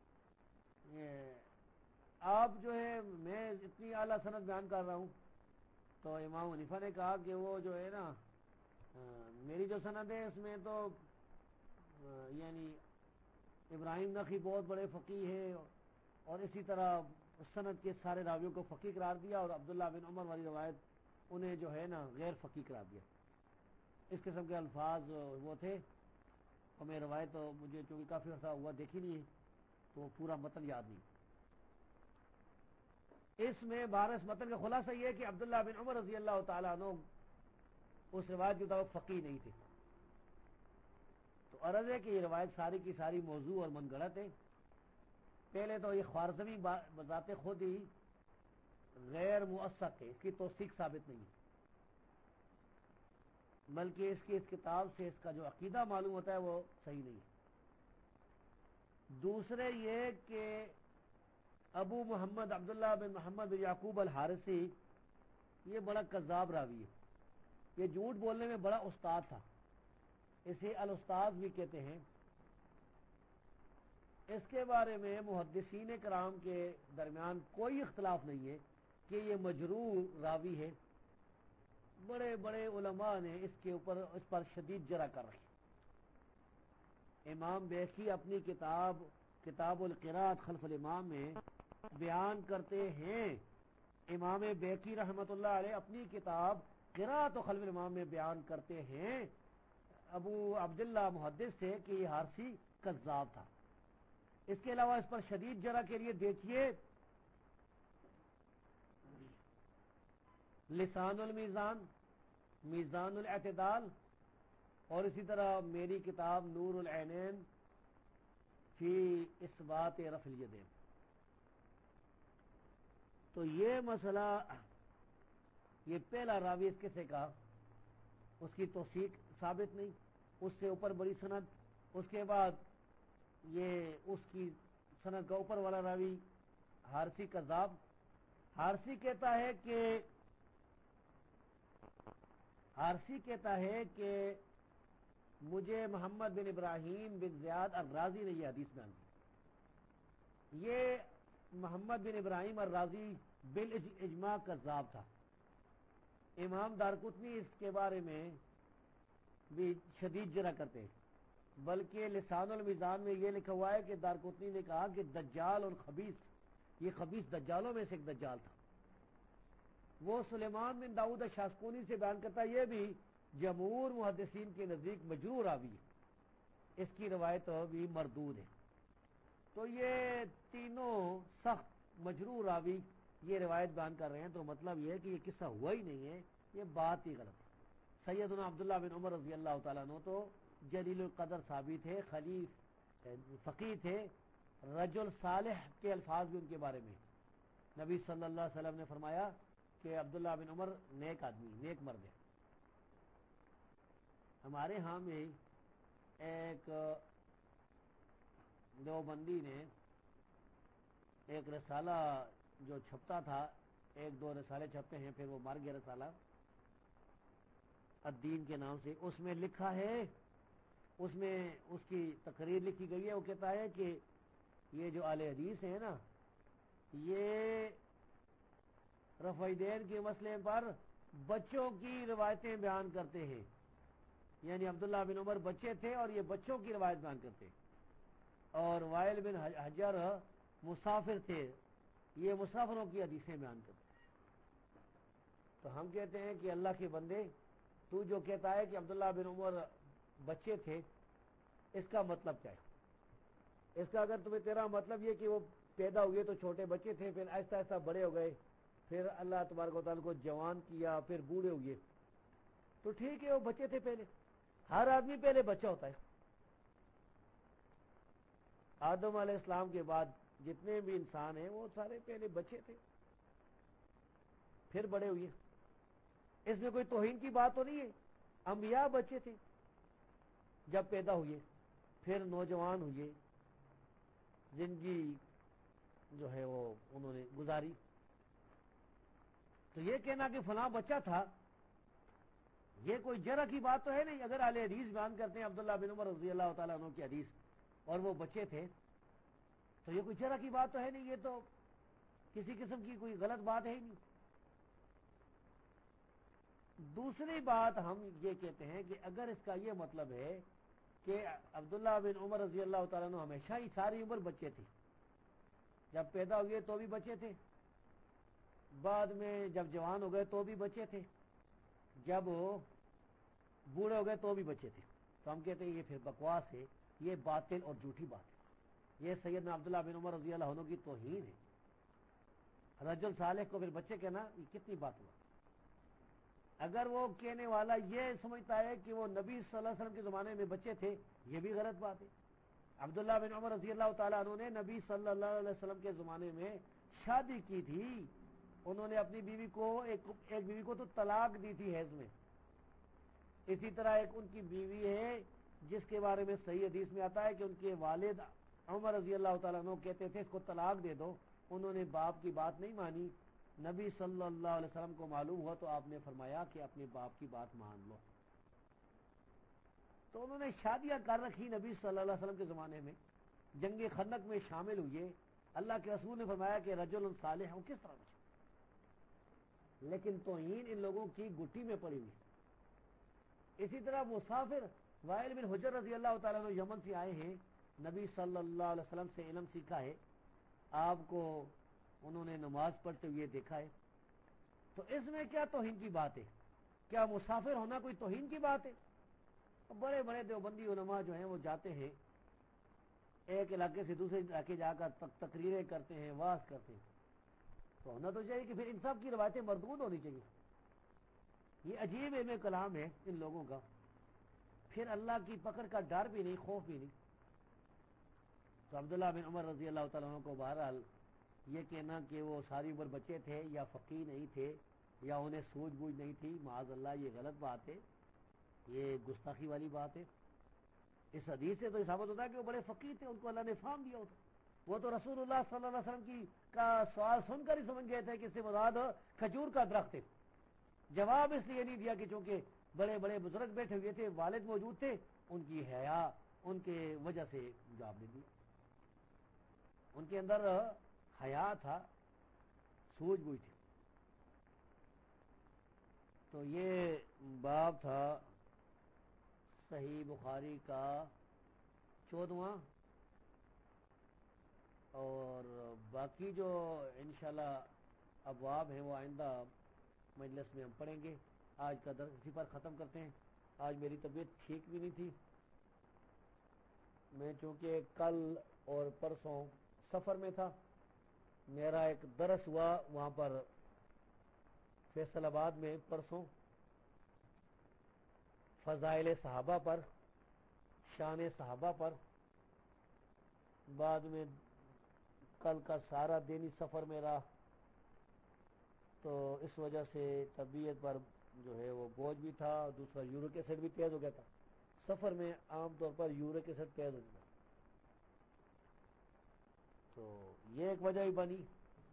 آپ جو ہے میں اتنی اعلیٰ سند بیان کر رہا ہوں، تو امام حنیفہ نے کہا کہ وہ جو ہے نا میری جو سند ہے اس میں تو یعنی ابراہیم نخعی بہت بڑے فقیہ ہیں، اور اسی طرح سند کے سارے راویوں کو فقیہ قرار دیا، اور عبداللہ بن عمر والی روایت انہیں جو ہے نا غیر فقیہ قرار دیا۔ اس قسم کے الفاظ وہ تھے، اور میں روایت مجھے چونکہ کافی عرصہ ہوا دیکھی نہیں ہے تو پورا متن یاد نہیں۔ اس میں بارس متن کا خلاصہ یہ ہے کہ عبداللہ بن عمر رضی اللہ تعالیٰ عنہ اس روایت کے مطابق فقیہ نہیں تھے۔ تو عرض ہے کہ یہ روایت ساری کی ساری موضوع اور من گڑت ہے۔ پہلے تو یہ خوارزمی بذات خود ہی غیر مؤثق ہے، اس کی توثیق ثابت نہیں ہے، بلکہ اس کی اس کتاب سے اس کا جو عقیدہ معلوم ہوتا ہے وہ صحیح نہیں ہے۔ دوسرے یہ کہ ابو محمد عبداللہ بن محمد بن یعقوب الحارثی یہ بڑا کذاب راوی ہے، یہ جھوٹ بولنے میں بڑا استاد تھا، اسے الاستاذ بھی کہتے ہیں۔ اس کے بارے میں محدثین کرام کے درمیان کوئی اختلاف نہیں ہے کہ یہ مجروح راوی ہے، بڑے بڑے علماء نے اس کے اوپر اس پر شدید جرح کر رکھی۔ امام بیہقی اپنی کتاب کتاب القراءۃ خلف الامام میں بیان کرتے ہیں، امام بیہقی رحمۃ اللہ علیہ اپنی کتاب قراءۃ خلف الامام میں بیان کرتے ہیں ابو عبداللہ محدث سے کہ یہ حارثی کذاب تھا۔ اس کے علاوہ اس پر شدید جرح کے لیے دیکھیے لسان المیزان، میزان الاعتدال، اور اسی طرح میری کتاب نور العینین فی اثبات رفع الیدین۔ تو یہ مسئلہ، یہ پہلا راوی اس کسے کا، اس کی توثیق ثابت نہیں، اس سے اوپر بڑی سند، اس کے بعد یہ اس کی سند کا اوپر والا راوی حارثی کذاب۔ حارثی کہتا ہے کہ حارثی کہتا ہے کہ مجھے محمد بن ابراہیم بن زیاد الرازی نے یہ حدیث بیان کی۔ یہ محمد بن ابراہیم الرازی بالاجماع کذاب تھا۔ امام دارقطنی اس کے بارے میں بھی شدید جرح کرتے ہیں، بلکہ لسان المیزان میں یہ لکھا ہوا ہے کہ دارقطنی نے کہا کہ دجال اور خبیث، یہ خبیث دجالوں میں سے ایک دجال تھا۔ وہ سلیمان بن داؤد الشاسکونی سے بیان کرتا ہے، یہ بھی جمہور محدثین کے نزدیک مجروح راوی ہے، اس کی روایت بھی مردود ہے۔ تو یہ تینوں سخت مجروح راوی یہ روایت بیان کر رہے ہیں، تو مطلب یہ ہے کہ یہ قصہ ہوا ہی نہیں ہے، یہ بات ہی غلط ہے۔ سیدنا عبداللہ بن عمر رضی اللہ تعالیٰ عنہ تو جلیل القدر صحابی تھے، خلیف فقیہ تھے، رجل صالح کے الفاظ بھی ان کے بارے میں۔ نبی صلی اللہ علیہ وسلم نے فرمایا کہ عبداللہ بن عمر نیک آدمی، نیک مرد ہے۔ ہمارے ہاں میں ایک دیوبندی نے ایک رسالہ جو چھپتا تھا، ایک دو رسالے چھپتے ہیں، پھر وہ مر گیا رسالہ الدین کے نام سے، اس میں لکھا ہے، اس میں اس کی تقریر لکھی گئی ہے، وہ کہتا ہے کہ یہ جو اہل حدیث ہیں نا، یہ رفع دین کے مسئلے پر بچوں کی روایتیں بیان کرتے ہیں، یعنی عبداللہ بن عمر بچے تھے اور یہ بچوں کی روایت بیان کرتے ہیں، اور وائل بن حجر مسافر تھے، یہ مسافروں کی حدیثیں بیان کرتے ہیں۔ تو ہم کہتے ہیں کہ اللہ کے بندے، تو جو کہتا ہے کہ عبداللہ بن عمر بچے تھے، اس کا مطلب کیا ہے؟ اس کا اگر تمہیں تیرا مطلب یہ کہ وہ پیدا ہوئے تو چھوٹے بچے تھے، پھر ایسا ایسا بڑے ہو گئے، پھر اللہ تبارک و تعالیٰ کو جوان کیا، پھر بوڑھے ہوئے، تو ٹھیک ہے، وہ بچے تھے پہلے، ہر آدمی پہلے بچہ ہوتا ہے۔ آدم علیہ السلام کے بعد جتنے بھی انسان ہیں وہ سارے پہلے بچے تھے، پھر بڑے ہوئے۔ اس میں کوئی توہین کی بات تو نہیں ہے، انبیاء بچے تھے جب پیدا ہوئے، پھر نوجوان ہوئے، زندگی جو ہے وہ انہوں نے گزاری۔ تو یہ کہنا کہ فلاں بچہ تھا، یہ کوئی جرح کی بات تو ہے نہیں۔ اگر اہل حدیث بیان کرتے ہیں عبداللہ بن عمر رضی اللہ تعالیٰ عنہ کی حدیث اور وہ بچے تھے، تو یہ کوئی جرح کی بات تو ہے نہیں، یہ تو کسی قسم کی کوئی غلط بات ہے ہی نہیں۔ دوسری بات ہم یہ کہتے ہیں کہ اگر اس کا یہ مطلب ہے کہ عبداللہ بن عمر رضی اللہ تعالیٰ عنہ ہمیشہ ہی ساری عمر بچے تھے، جب پیدا ہوئے تو بھی بچے تھے، بعد میں جب جوان ہو گئے تو بھی بچے تھے، جب بوڑھے ہو گئے تو بھی بچے تھے، تو ہم کہتے ہیں یہ پھر بکواس ہے، یہ باطل اور جھوٹی بات ہے، یہ سیدنا عبداللہ بن عمر رضی اللہ عنہ کی توہین ہے۔ رجل صالح کو پھر بچے کہنا، یہ کتنی بات ہوا؟ اگر وہ کہنے والا یہ سمجھتا ہے کہ وہ نبی صلی اللہ علیہ وسلم کے زمانے میں بچے تھے، یہ بھی غلط بات ہے۔ عبداللہ بن عمر رضی اللہ تعالیٰ عنہ نے نبی صلی اللہ علیہ وسلم کے زمانے میں شادی کی تھی، انہوں نے اپنی بیوی کو ایک ایک بیوی کو تو طلاق دی تھی حیض میں۔ اسی طرح ایک ان کی بیوی ہے جس کے بارے میں صحیح حدیث میں آتا ہے کہ ان کے والد عمر رضی اللہ تعالیٰ عنہ کہتے تھے اس کو طلاق دے دو، انہوں نے باپ کی بات نہیں مانی، نبی صلی اللہ علیہ وسلم کو معلوم ہوا تو آپ نے فرمایا کہ اپنے باپ کی بات مان لو۔ تو انہوں نے شادیاں کر رکھی نبی صلی اللہ علیہ وسلم کے زمانے میں، جنگ خندق میں شامل ہوئے، اللہ کے رسول نے فرمایا کہ رجل صالح ہوں کس طرح بچے، لیکن توہین ان لوگوں کی گٹی میں پڑی ہوئی۔ اسی طرح مسافر وائل بن حجر رضی اللہ تعالیٰ عنہ یمن سے آئے ہیں، نبی صلی اللہ علیہ وسلم سے علم سیکھا ہے، آپ کو انہوں نے نماز پڑھتے ہوئے دیکھا ہے، تو اس میں کیا توہین کی بات ہے؟ کیا مسافر ہونا کوئی توہین کی بات ہے؟ بڑے بڑے دیوبندی علماء جو ہیں وہ جاتے ہیں ایک علاقے سے دوسرے علاقے جا کر تقریریں کرتے ہیں، واعظ کرتے ہیں، تو ہونا تو چاہیے کہ پھر ان سب کی روایتیں مردود ہونی چاہیے۔ یہ عجیب علم کلام ہے ان لوگوں کا، پھر اللہ کی پکڑ کا ڈر بھی نہیں، خوف بھی نہیں۔ تو عبداللہ بن عمر رضی اللہ تعالیٰ عنہ کو بہرحال یہ کہنا کہ وہ ساری عمر بچے تھے یا فقیہ نہیں تھے یا انہیں سوجھ بوجھ نہیں تھی، معاذ اللہ یہ غلط بات ہے، یہ گستاخی والی بات ہے۔ اس حدیث سے تو ثابت ہوتا ہے کہ وہ بڑے فقیہ تھے، ان کو اللہ نے فہم دیا ہوتا۔ وہ تو رسول اللہ صلی اللہ علیہ وسلم کی کا سوال سن کر ہی سمجھ گئے تھے کہ اس سے مراد کھجور کا درخت ہے۔ جواب اس لیے نہیں دیا کہ چونکہ بڑے بڑے بزرگ بیٹھے ہوئے تھے، والد موجود تھے، ان کی حیا ان کے وجہ سے جواب نہیں دیا۔ ان کے اندر حیا تھا، سوجھ بوجھ تھی۔ تو یہ باب تھا صحیح بخاری کا چودواں، اور باقی جو انشاءاللہ ابواب ہیں وہ آئندہ مجلس میں ہم پڑھیں گے۔ آج کا درس اسی پر ختم کرتے ہیں۔ آج میری طبیعت ٹھیک بھی نہیں تھی، میں چونکہ کل اور پرسوں سفر میں تھا، میرا ایک درس ہوا وہاں پر فیصل آباد میں پرسوں، فضائل صحابہ پر، شان صحابہ پر، بعد میں کل کا سارا دن ہی سفر میں رہا، تو اس وجہ سے طبیعت پر جو ہے وہ بوجھ بھی تھا، دوسرا یورک ایسڈ بھی تیز ہو گیا تھا۔ سفر میں عام طور پر یورک ایسڈ تیز ہو گیا، تو یہ ایک وجہ ہی بنی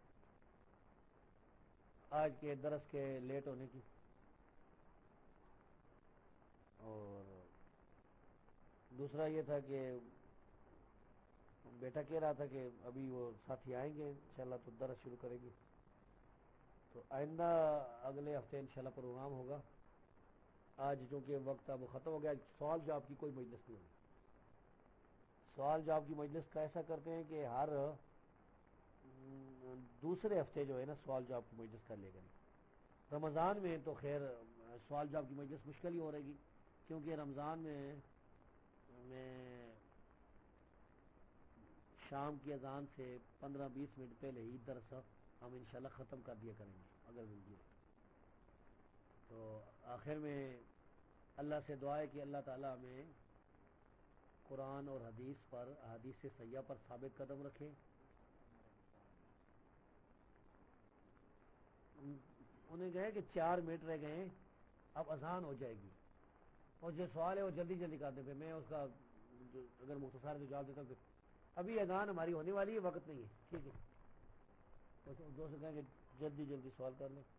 آج کے درس کے لیٹ ہونے کی۔ اور دوسرا یہ تھا کہ بیٹا کہہ رہا تھا کہ ابھی وہ ساتھی آئیں گے انشاءاللہ تو درس شروع کریں گے، تو آئندہ اگلے ہفتے انشاءاللہ پروگرام ہوگا۔ آج چونکہ وقت اب ختم ہو گیا، سوال جواب کی کوئی مجلس نہیں ہوگی۔ سوال جواب کی مجلس کا ایسا کرتے ہیں کہ ہر دوسرے ہفتے جو ہے نا سوال جواب کی مجلس کر لے گا۔ رمضان میں تو خیر سوال جواب کی مجلس مشکل ہی ہو رہے گی، کیونکہ رمضان میں میں شام کی اذان سے پندرہ بیس منٹ پہلے ہی درس ہم انشاءاللہ ختم کر دیا کریں گے اگر مل گیا۔ تو آخر میں اللہ سے دعا ہے کہ اللہ تعالیٰ ہمیں قرآن اور حدیث پر، حدیث صحیحہ پر ثابت قدم رکھے۔ انہیں کہے کہ چار منٹ رہ گئے ہیں، اب اذان ہو جائے گی، اور جو سوال ہے وہ جلدی جلدی کر دیں، پھر میں اس کا اگر مختصر جواب دیتا ہوں۔ پھر ابھی اذان ہماری ہونے والی ہے، وقت نہیں ہے، ٹھیک ہے، جو سے کہیں کہ جلدی جلدی سوال کر لیں۔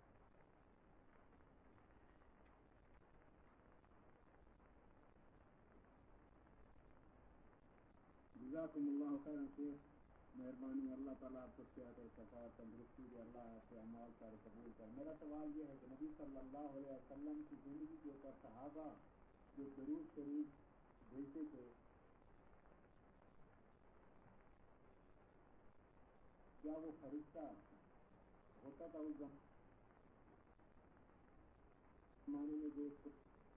جزاکم اللہ خیرا شیخ، مہربانی، اللہ تعالیٰ آپ کو صحت اور شفا تندرستی دے، اللہ آپ کے اعمال سارے قبول کر۔ میرا سوال یہ ہے کہ نبی صلی اللہ علیہ وسلم کی زندگی کے اوپر صحابہ جو درود شریف بھیجتے تھے، کیا وہ فرشتہ ہوتا تھا اس زمانے میں جو اس کو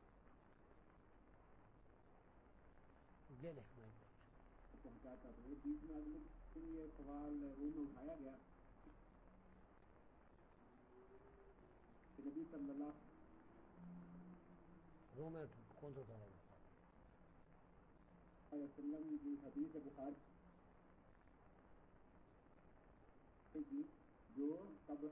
پہنچاتا تھا؟ یہ بیچ میں اگلے دن یہ سوال روم میں اٹھایا گیا کہ نبی صلی اللہ روم میں کون سا اٹھایا علیہ وسلم کی حدیث بخاری کی جو قبر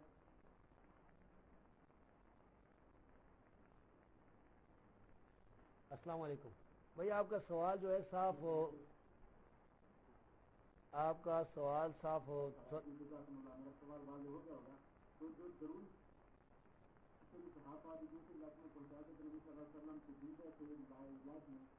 السلام علیکم بھائی، آپ کا سوال جو ہے صاف ہو آپ کا سوال صاف ہو میرا سوال واضح ہو گیا ہوگا تو جو ضرور صحابہ دوسرے علاقے میں پہنچاتے تھے نبی صلی اللہ علیہ وسلم سے جیتے تھے علاج میں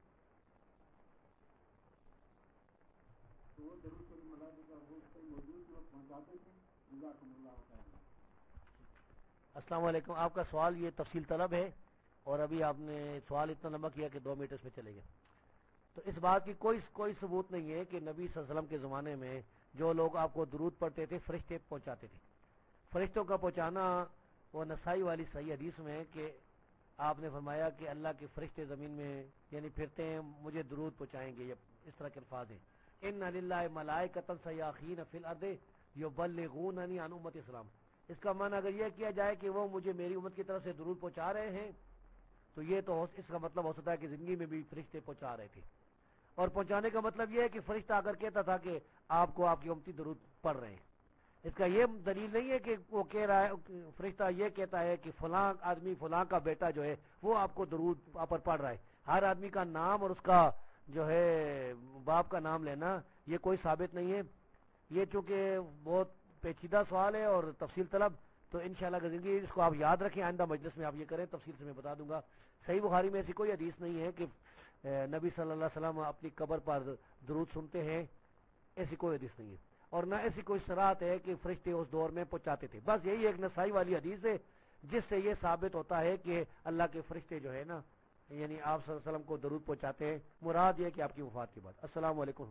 تو وہ ضرور سے ملائکہ وہ موجود جو پہنچاتے تھے جزاکم اللہ خیر. السلام علیکم. آپ کا سوال یہ تفصیل طلب ہے اور ابھی آپ نے سوال اتنا لمبا کیا کہ دو منٹ اس میں چلے گئے. تو اس بات کی کوئی کوئی ثبوت نہیں ہے کہ نبی صلی اللہ علیہ وسلم کے زمانے میں جو لوگ آپ کو درود پڑھتے تھے فرشتے پہنچاتے تھے. فرشتوں کا پہنچانا وہ نسائی والی صحیح حدیث میں ہے کہ آپ نے فرمایا کہ اللہ کے فرشتے زمین میں یعنی پھرتے ہیں مجھے درود پہنچائیں گے. اس طرح کے الفاظ ہیں ان للہ ملائکۃ سیاخین فی الارض یبلغوننی عن امت اسلام. اس کا معنی اگر یہ کیا جائے کہ وہ مجھے میری امت کی طرف سے درود پہنچا رہے ہیں تو یہ تو اس کا مطلب ہو سکتا ہے کہ زندگی میں بھی فرشتے پہنچا رہے تھے. اور پہنچانے کا مطلب یہ ہے کہ فرشتہ آ کر کہتا تھا کہ آپ کو آپ کی امتی درود پڑھ رہے ہیں. اس کا یہ دلیل نہیں ہے کہ وہ کہہ رہا ہے فرشتہ یہ کہتا ہے کہ فلاں آدمی فلاں کا بیٹا جو ہے وہ آپ کو درود آپ پر پڑھ رہا ہے. ہر آدمی کا نام اور اس کا جو ہے باپ کا نام لینا یہ کوئی ثابت نہیں ہے. یہ چونکہ بہت پیچیدہ سوال ہے اور تفصیل طلب تو انشاءاللہ اگر زندگی اس کو آپ یاد رکھیں آئندہ مجلس میں آپ یہ کریں تفصیل سے میں بتا دوں گا. صحیح بخاری میں ایسی کوئی حدیث نہیں ہے کہ نبی صلی اللہ علیہ وسلم اپنی قبر پر درود سنتے ہیں, ایسی کوئی حدیث نہیں ہے. اور نہ ایسی کوئی صراحت ہے کہ فرشتے اس دور میں پہنچاتے تھے. بس یہی ایک نسائی والی حدیث ہے جس سے یہ ثابت ہوتا ہے کہ اللہ کے فرشتے جو ہے نا یعنی آپ صلی اللہ علیہ وسلم کو درود پہنچاتے ہیں. مراد یہ کہ آپ کی وفات کے بعد. السلام علیکم.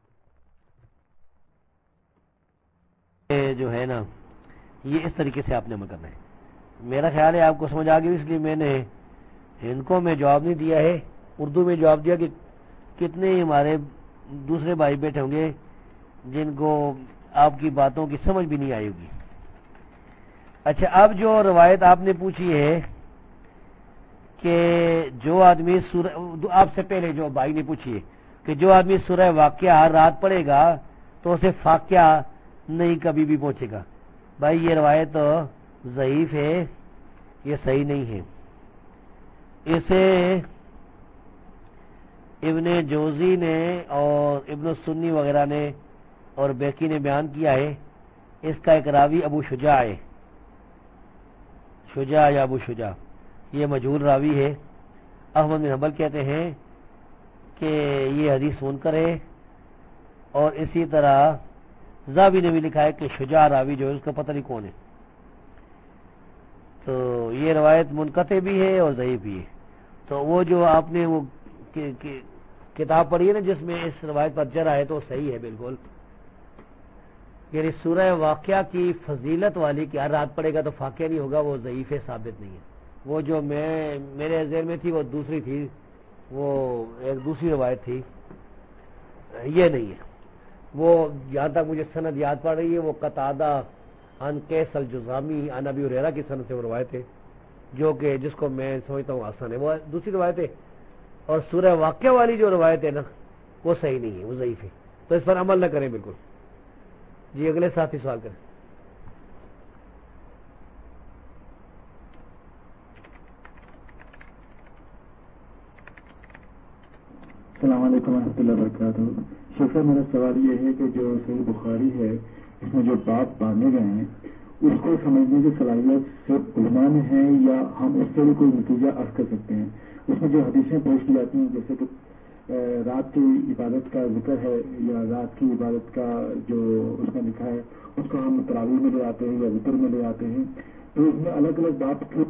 جو ہے نا یہ اس طریقے سے آپ نے عمل کرنا ہے. میرا خیال ہے آپ کو سمجھ آ گئی, اس لیے میں نے ان کو میں جواب نہیں دیا ہے, اردو میں جواب دیا کہ کتنے ہمارے دوسرے بھائی بیٹھے ہوں گے جن کو آپ کی باتوں کی سمجھ بھی نہیں آئی ہوگی. اچھا, اب جو روایت آپ نے پوچھی ہے کہ جو آدمی سورہ آپ سے پہلے جو بھائی نے پوچھی ہے کہ جو آدمی سورہ واقعہ رات پڑھے گا تو اسے فاقیہ نہیں کبھی بھی پہنچے گا. بھائی یہ روایت ضعیف ہے, یہ صحیح نہیں ہے. اسے ابن جوزی نے اور ابن السنی وغیرہ نے اور بیقی نے بیان کیا ہے. اس کا ایک راوی ابو شجاع ہے, شجاع یا ابو شجاع, یہ مجہول راوی ہے. احمد بن حنبل کہتے ہیں کہ یہ حدیث منکر ہے, اور اسی طرح زابی نے بھی لکھا ہے کہ شجاع راوی جو ہے اس کا پتہ نہیں کون ہے. تو یہ روایت منقطع بھی ہے اور ضعیف بھی ہے. تو وہ جو آپ نے وہ کتاب پڑھی ہے نا جس میں اس روایت پر جرح ہے تو صحیح ہے بالکل. یعنی سورہ واقعہ کی فضیلت والی کہ ہر رات پڑے گا تو فاقیہ نہیں ہوگا, وہ ضعیف ہے, ثابت نہیں ہے. وہ جو میں میرے ذہن میں تھی وہ دوسری تھی, وہ ایک دوسری روایت تھی, یہ نہیں ہے. وہ یہاں تک مجھے سند یاد پڑ رہی ہے وہ قتادہ عن قیس الجزامی عن ابی ہریرہ کی سند سے وہ روایت ہے جو کہ جس کو میں سمجھتا ہوں آسان ہے, وہ دوسری روایت ہے. اور سورہ واقعہ والی جو روایت ہے نا وہ صحیح نہیں ہے, وہ ضعیف ہے. تو اس پر عمل نہ کریں بالکل. جی اگلے ساتھی سوال کریں. السلام علیکم ورحمۃ اللہ وبرکاتہ. شیخ صاحب میرا سوال یہ ہے کہ جو صحیح بخاری ہے اس میں جو باب باندھے گئے ہیں اس کو سمجھنے کی صلاحیت صرف علماء میں ہے یا ہم اس سے بھی کوئی نتیجہ اخذ کر سکتے ہیں؟ اس میں جو حدیثیں پیش کی جاتی ہیں جیسے کہ رات کی عبادت کا ذکر ہے یا رات کی عبادت کا جو اس میں لکھا ہے اس کو ہم تراویح میں لے آتے ہیں یا ذکر میں لے آتے ہیں, تو اس میں الگ الگ بات کیوں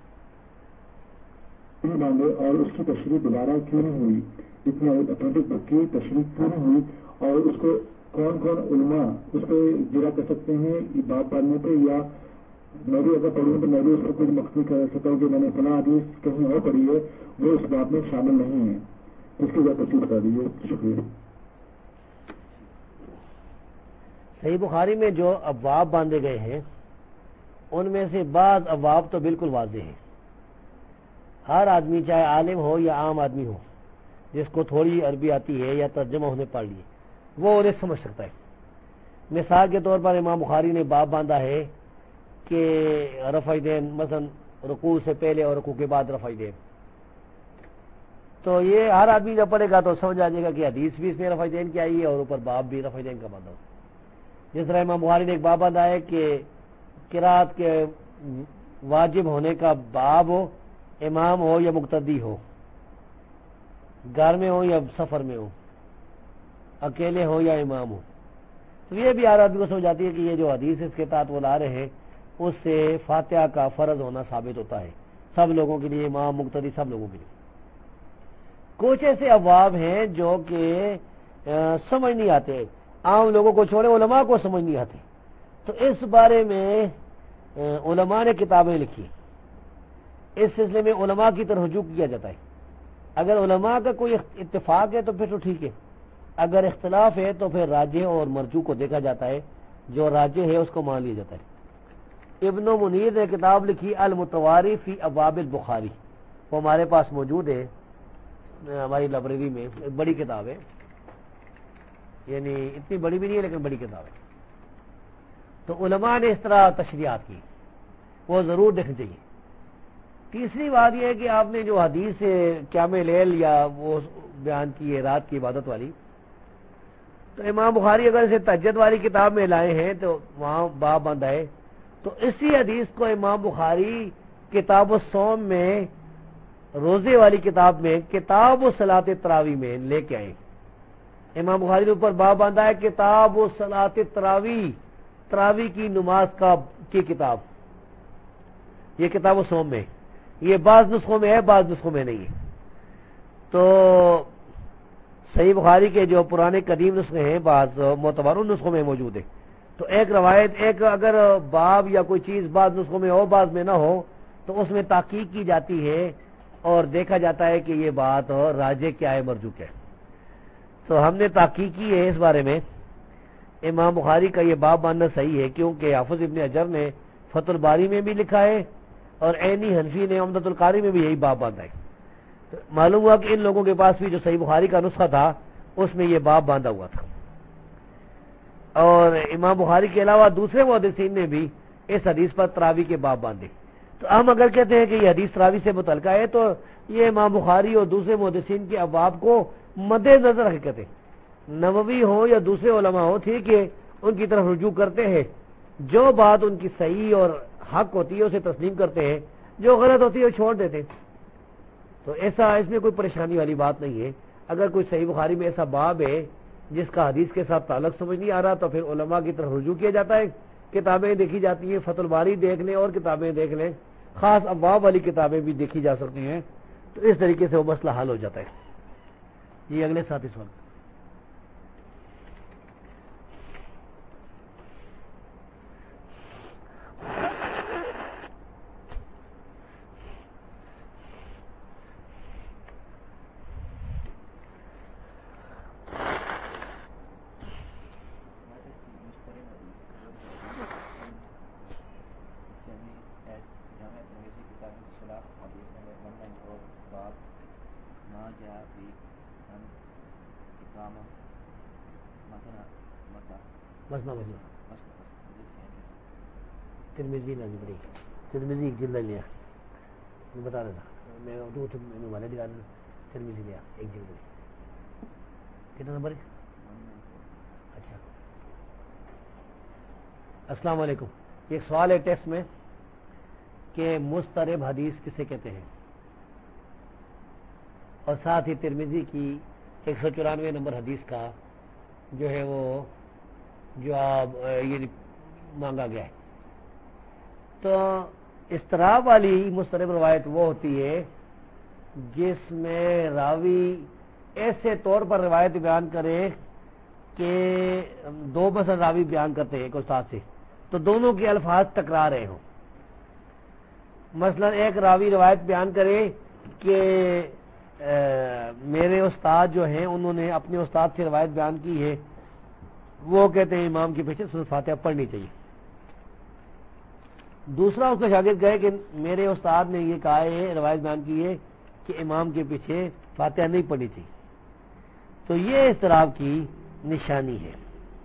باندھے اور اس کی تشریح دوبارہ کیوں نہیں ہوئی, اتنے اتھینٹک بکی تشریح کیوں نہیں ہوئی, اور اس کو کون کون علماء اس پہ جرا کر سکتے ہیں بات پڑھنے پہ, یا میں بھی اگر پڑھوں تو میں بھی اس کو کچھ مخفی کر سکتا ہوں کہ میں نے فلاں حدیث کہیں اور پڑھی ہے وہ اس بات میں شامل نہیں ہے, اس کی وجہ تفصیل بتا دیجیے. شکریہ. صحیح بخاری میں جو ابواب باندھے گئے ہیں ان میں سے بعض ابواب تو بالکل واضح ہیں. ہر آدمی چاہے عالم ہو یا عام آدمی ہو جس کو تھوڑی عربی آتی ہے یا ترجمہ ہونے پڑھ لیے وہ انہیں سمجھ سکتا ہے. مثال کے طور پر امام بخاری نے باب باندھا ہے کہ رفع دین مثلا رکوع سے پہلے اور رکوع کے بعد رفع دین, تو یہ ہر آدمی جب پڑھے گا تو سمجھ آ جائے گا کہ حدیث بھی اس میں رفع دین کی آئی ہے اور اوپر باب بھی رفع دین کا باندھا. جس طرح امام بخاری نے ایک باب باندھا ہے کہ قرات کے واجب ہونے کا باب ہو، امام ہو یا مقتدی ہو، گھر میں ہو یا سفر میں ہو، اکیلے ہو یا امام ہو. تو یہ بھی ہر آدمی کو سمجھ آتی ہے کہ یہ جو حدیث اس کے تحت وہ لا رہے ہیں اس سے فاتحہ کا فرض ہونا ثابت ہوتا ہے سب لوگوں کے لیے، امام مقتدی سب لوگوں کے لیے. کچھ ایسے ابواب ہیں جو کہ سمجھ نہیں آتے، عام لوگوں کو چھوڑے علماء کو سمجھ نہیں آتے، تو اس بارے میں علماء نے کتابیں لکھی. اس سلسلے میں علماء کی طرف رجوع کیا جاتا ہے. اگر علماء کا کوئی اتفاق ہے تو پھر تو ٹھیک ہے، اگر اختلاف ہے تو پھر راجح اور مرجوح کو دیکھا جاتا ہے، جو راجح ہے اس کو مان لیا جاتا ہے. ابن منیر نے کتاب لکھی المتواری فی ابواب البخاری، وہ ہمارے پاس موجود ہے ہماری لائبریری میں، ایک بڑی کتاب ہے، یعنی اتنی بڑی بھی نہیں ہے لیکن بڑی کتاب ہے. تو علماء نے اس طرح تشریحات کی، وہ ضرور دیکھنی چاہیے. تیسری بات یہ ہے کہ آپ نے جو حدیث قیام لیل یا وہ بیان کی ہے رات کی عبادت والی، تو امام بخاری اگر اسے تہجد والی کتاب میں لائے ہیں تو وہاں باب بند ہے، تو اسی حدیث کو امام بخاری کتاب الصوم میں، روزے والی کتاب میں، کتاب الصلاۃ التراویح میں لے کے آئے. امام بخاری نے اوپر باب باندھا ہے کتاب الصلاۃ التراویح، تراویح کی نماز کا کی کتاب، یہ کتاب الصوم میں. یہ بعض نسخوں میں ہے بعض نسخوں میں نہیں ہے. تو صحیح بخاری کے جو پرانے قدیم نسخے ہیں بعض معتبر ان نسخوں میں موجود ہے. تو ایک روایت، ایک اگر باب یا کوئی چیز بعض نسخوں میں ہو بعض میں نہ ہو تو اس میں تحقیق کی جاتی ہے اور دیکھا جاتا ہے کہ یہ بات راجح کیا ہے مرجوح کیا ہے. تو ہم نے تحقیق کی ہے اس بارے میں. امام بخاری کا یہ باب ماننا صحیح ہے کیونکہ حافظ ابن حجر نے فتح الباری میں بھی لکھا ہے اور عینی حنفی نے عمدۃ القاری میں بھی یہی باب باندھا ہے. تو معلوم ہوا کہ ان لوگوں کے پاس بھی جو صحیح بخاری کا نسخہ تھا اس میں یہ باب باندھا ہوا تھا. اور امام بخاری کے علاوہ دوسرے محدثین نے بھی اس حدیث پر تراویح کے باب باندھے. تو ہم اگر کہتے ہیں کہ یہ حدیث تراویح سے متعلقہ ہے تو یہ امام بخاری اور دوسرے محدثین کے ابواب کو مد نظر رکھ کہتے ہیں. نووی ہو یا دوسرے علماء ہو ٹھیک ہے، ان کی طرف رجوع کرتے ہیں، جو بات ان کی صحیح اور حق ہوتی ہے اسے تسلیم کرتے ہیں، جو غلط ہوتی ہے وہ چھوڑ دیتے ہیں. تو ایسا اس میں کوئی پریشانی والی بات نہیں ہے. اگر کوئی صحیح بخاری میں ایسا باب ہے جس کا حدیث کے ساتھ تعلق سمجھ نہیں آ رہا تو پھر علماء کی طرف رجوع کیا جاتا ہے. کتابیں دیکھی جاتی ہیں، فتح الباری دیکھ لیں اور کتابیں دیکھ لیں، خاص ابواب والی کتابیں بھی دیکھی جا سکتی ہیں. تو اس طریقے سے وہ مسئلہ حل ہو جاتا ہے. یہ اگلے ساتھی سوال. مسنا مسنا ترمذی نے بڑی ترمذی ایک جلد لیا، میں بتا رہا تھا میں دو والے دکھا رہا ترمذی لیا ایک جلد. کتنا نمبر ہے؟ اچھا. السلام علیکم. ایک سوال ہے ٹیکسٹ میں کہ مضطرب حدیث کسے کہتے ہیں، اور ساتھ ہی ترمذی کی ایک سو چورانوے نمبر حدیث کا جو ہے وہ جواب یہ مانگا گیا ہے. تو اضطراب والی مضطرب روایت وہ ہوتی ہے جس میں راوی ایسے طور پر روایت بیان کرے کہ دو مثلا راوی بیان کرتے ہیں ایک استاد سے تو دونوں کے الفاظ ٹکرا رہے ہوں. مثلا ایک راوی روایت بیان کرے کہ میرے استاد جو ہیں انہوں نے اپنے استاد سے روایت بیان کی ہے، وہ کہتے ہیں امام کے پیچھے سورۃ فاتحہ پڑھنی چاہیے. دوسرا اس کا شاگرد کہے کہ میرے استاد نے یہ کہا ہے، روایت بیان کی ہے کہ امام کے پیچھے فاتحہ نہیں پڑھنی چاہیے. تو یہ اضطراب کی نشانی ہے.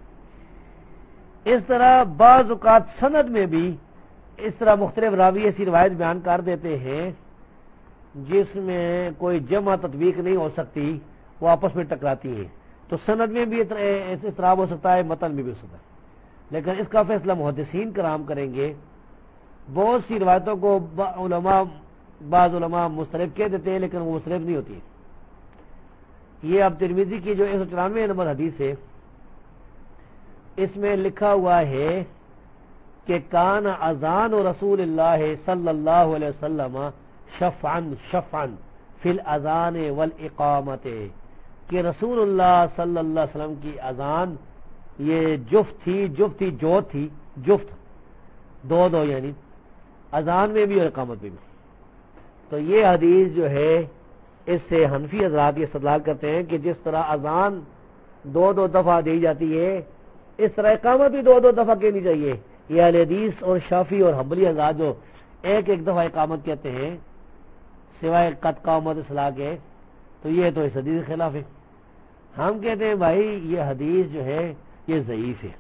اس طرح بعض اوقات سند میں بھی اس طرح مختلف راوی ایسی روایت بیان کر دیتے ہیں جس میں کوئی جمع تطبیق نہیں ہو سکتی، وہ آپس میں ٹکراتی ہیں. تو سند میں بھی اضطراب ہو سکتا ہے، متن میں بھی ہو سکتا ہے. لیکن اس کا فیصلہ محدثین کرام کریں گے. بہت سی روایتوں کو علماء بعض علماء مسترب کہہ دیتے ہیں لیکن وہ مسترب نہیں ہوتی. یہ اب ترمذی کی جو ایک سو چورانوے نمبر حدیث ہے اس میں لکھا ہوا ہے کہ کان اذان رسول اللہ صلی اللہ علیہ وسلم شفعن شفعن فی الاذان والاقامت، کہ رسول اللہ صلی اللہ علیہ وسلم کی اذان یہ جفت تھی جفت تھی جو تھی جفت دو دو یعنی اذان میں بھی اور اقامت میں بھی. تو یہ حدیث جو ہے اس سے حنفی حضرات یہ استدلال کرتے ہیں کہ جس طرح اذان دو دو دفعہ دی جاتی ہے اس طرح اقامت بھی دو دو دفعہ کہنی چاہیے. یہ اہل حدیث اور شافعی اور حنبلی حضرات جو ایک ایک دفعہ اقامت کہتے ہیں سوائے قد قامت اصلاح کے، تو یہ تو اس حدیث کے خلاف ہے. ہم کہتے ہیں بھائی یہ حدیث جو ہے یہ ضعیف ہے.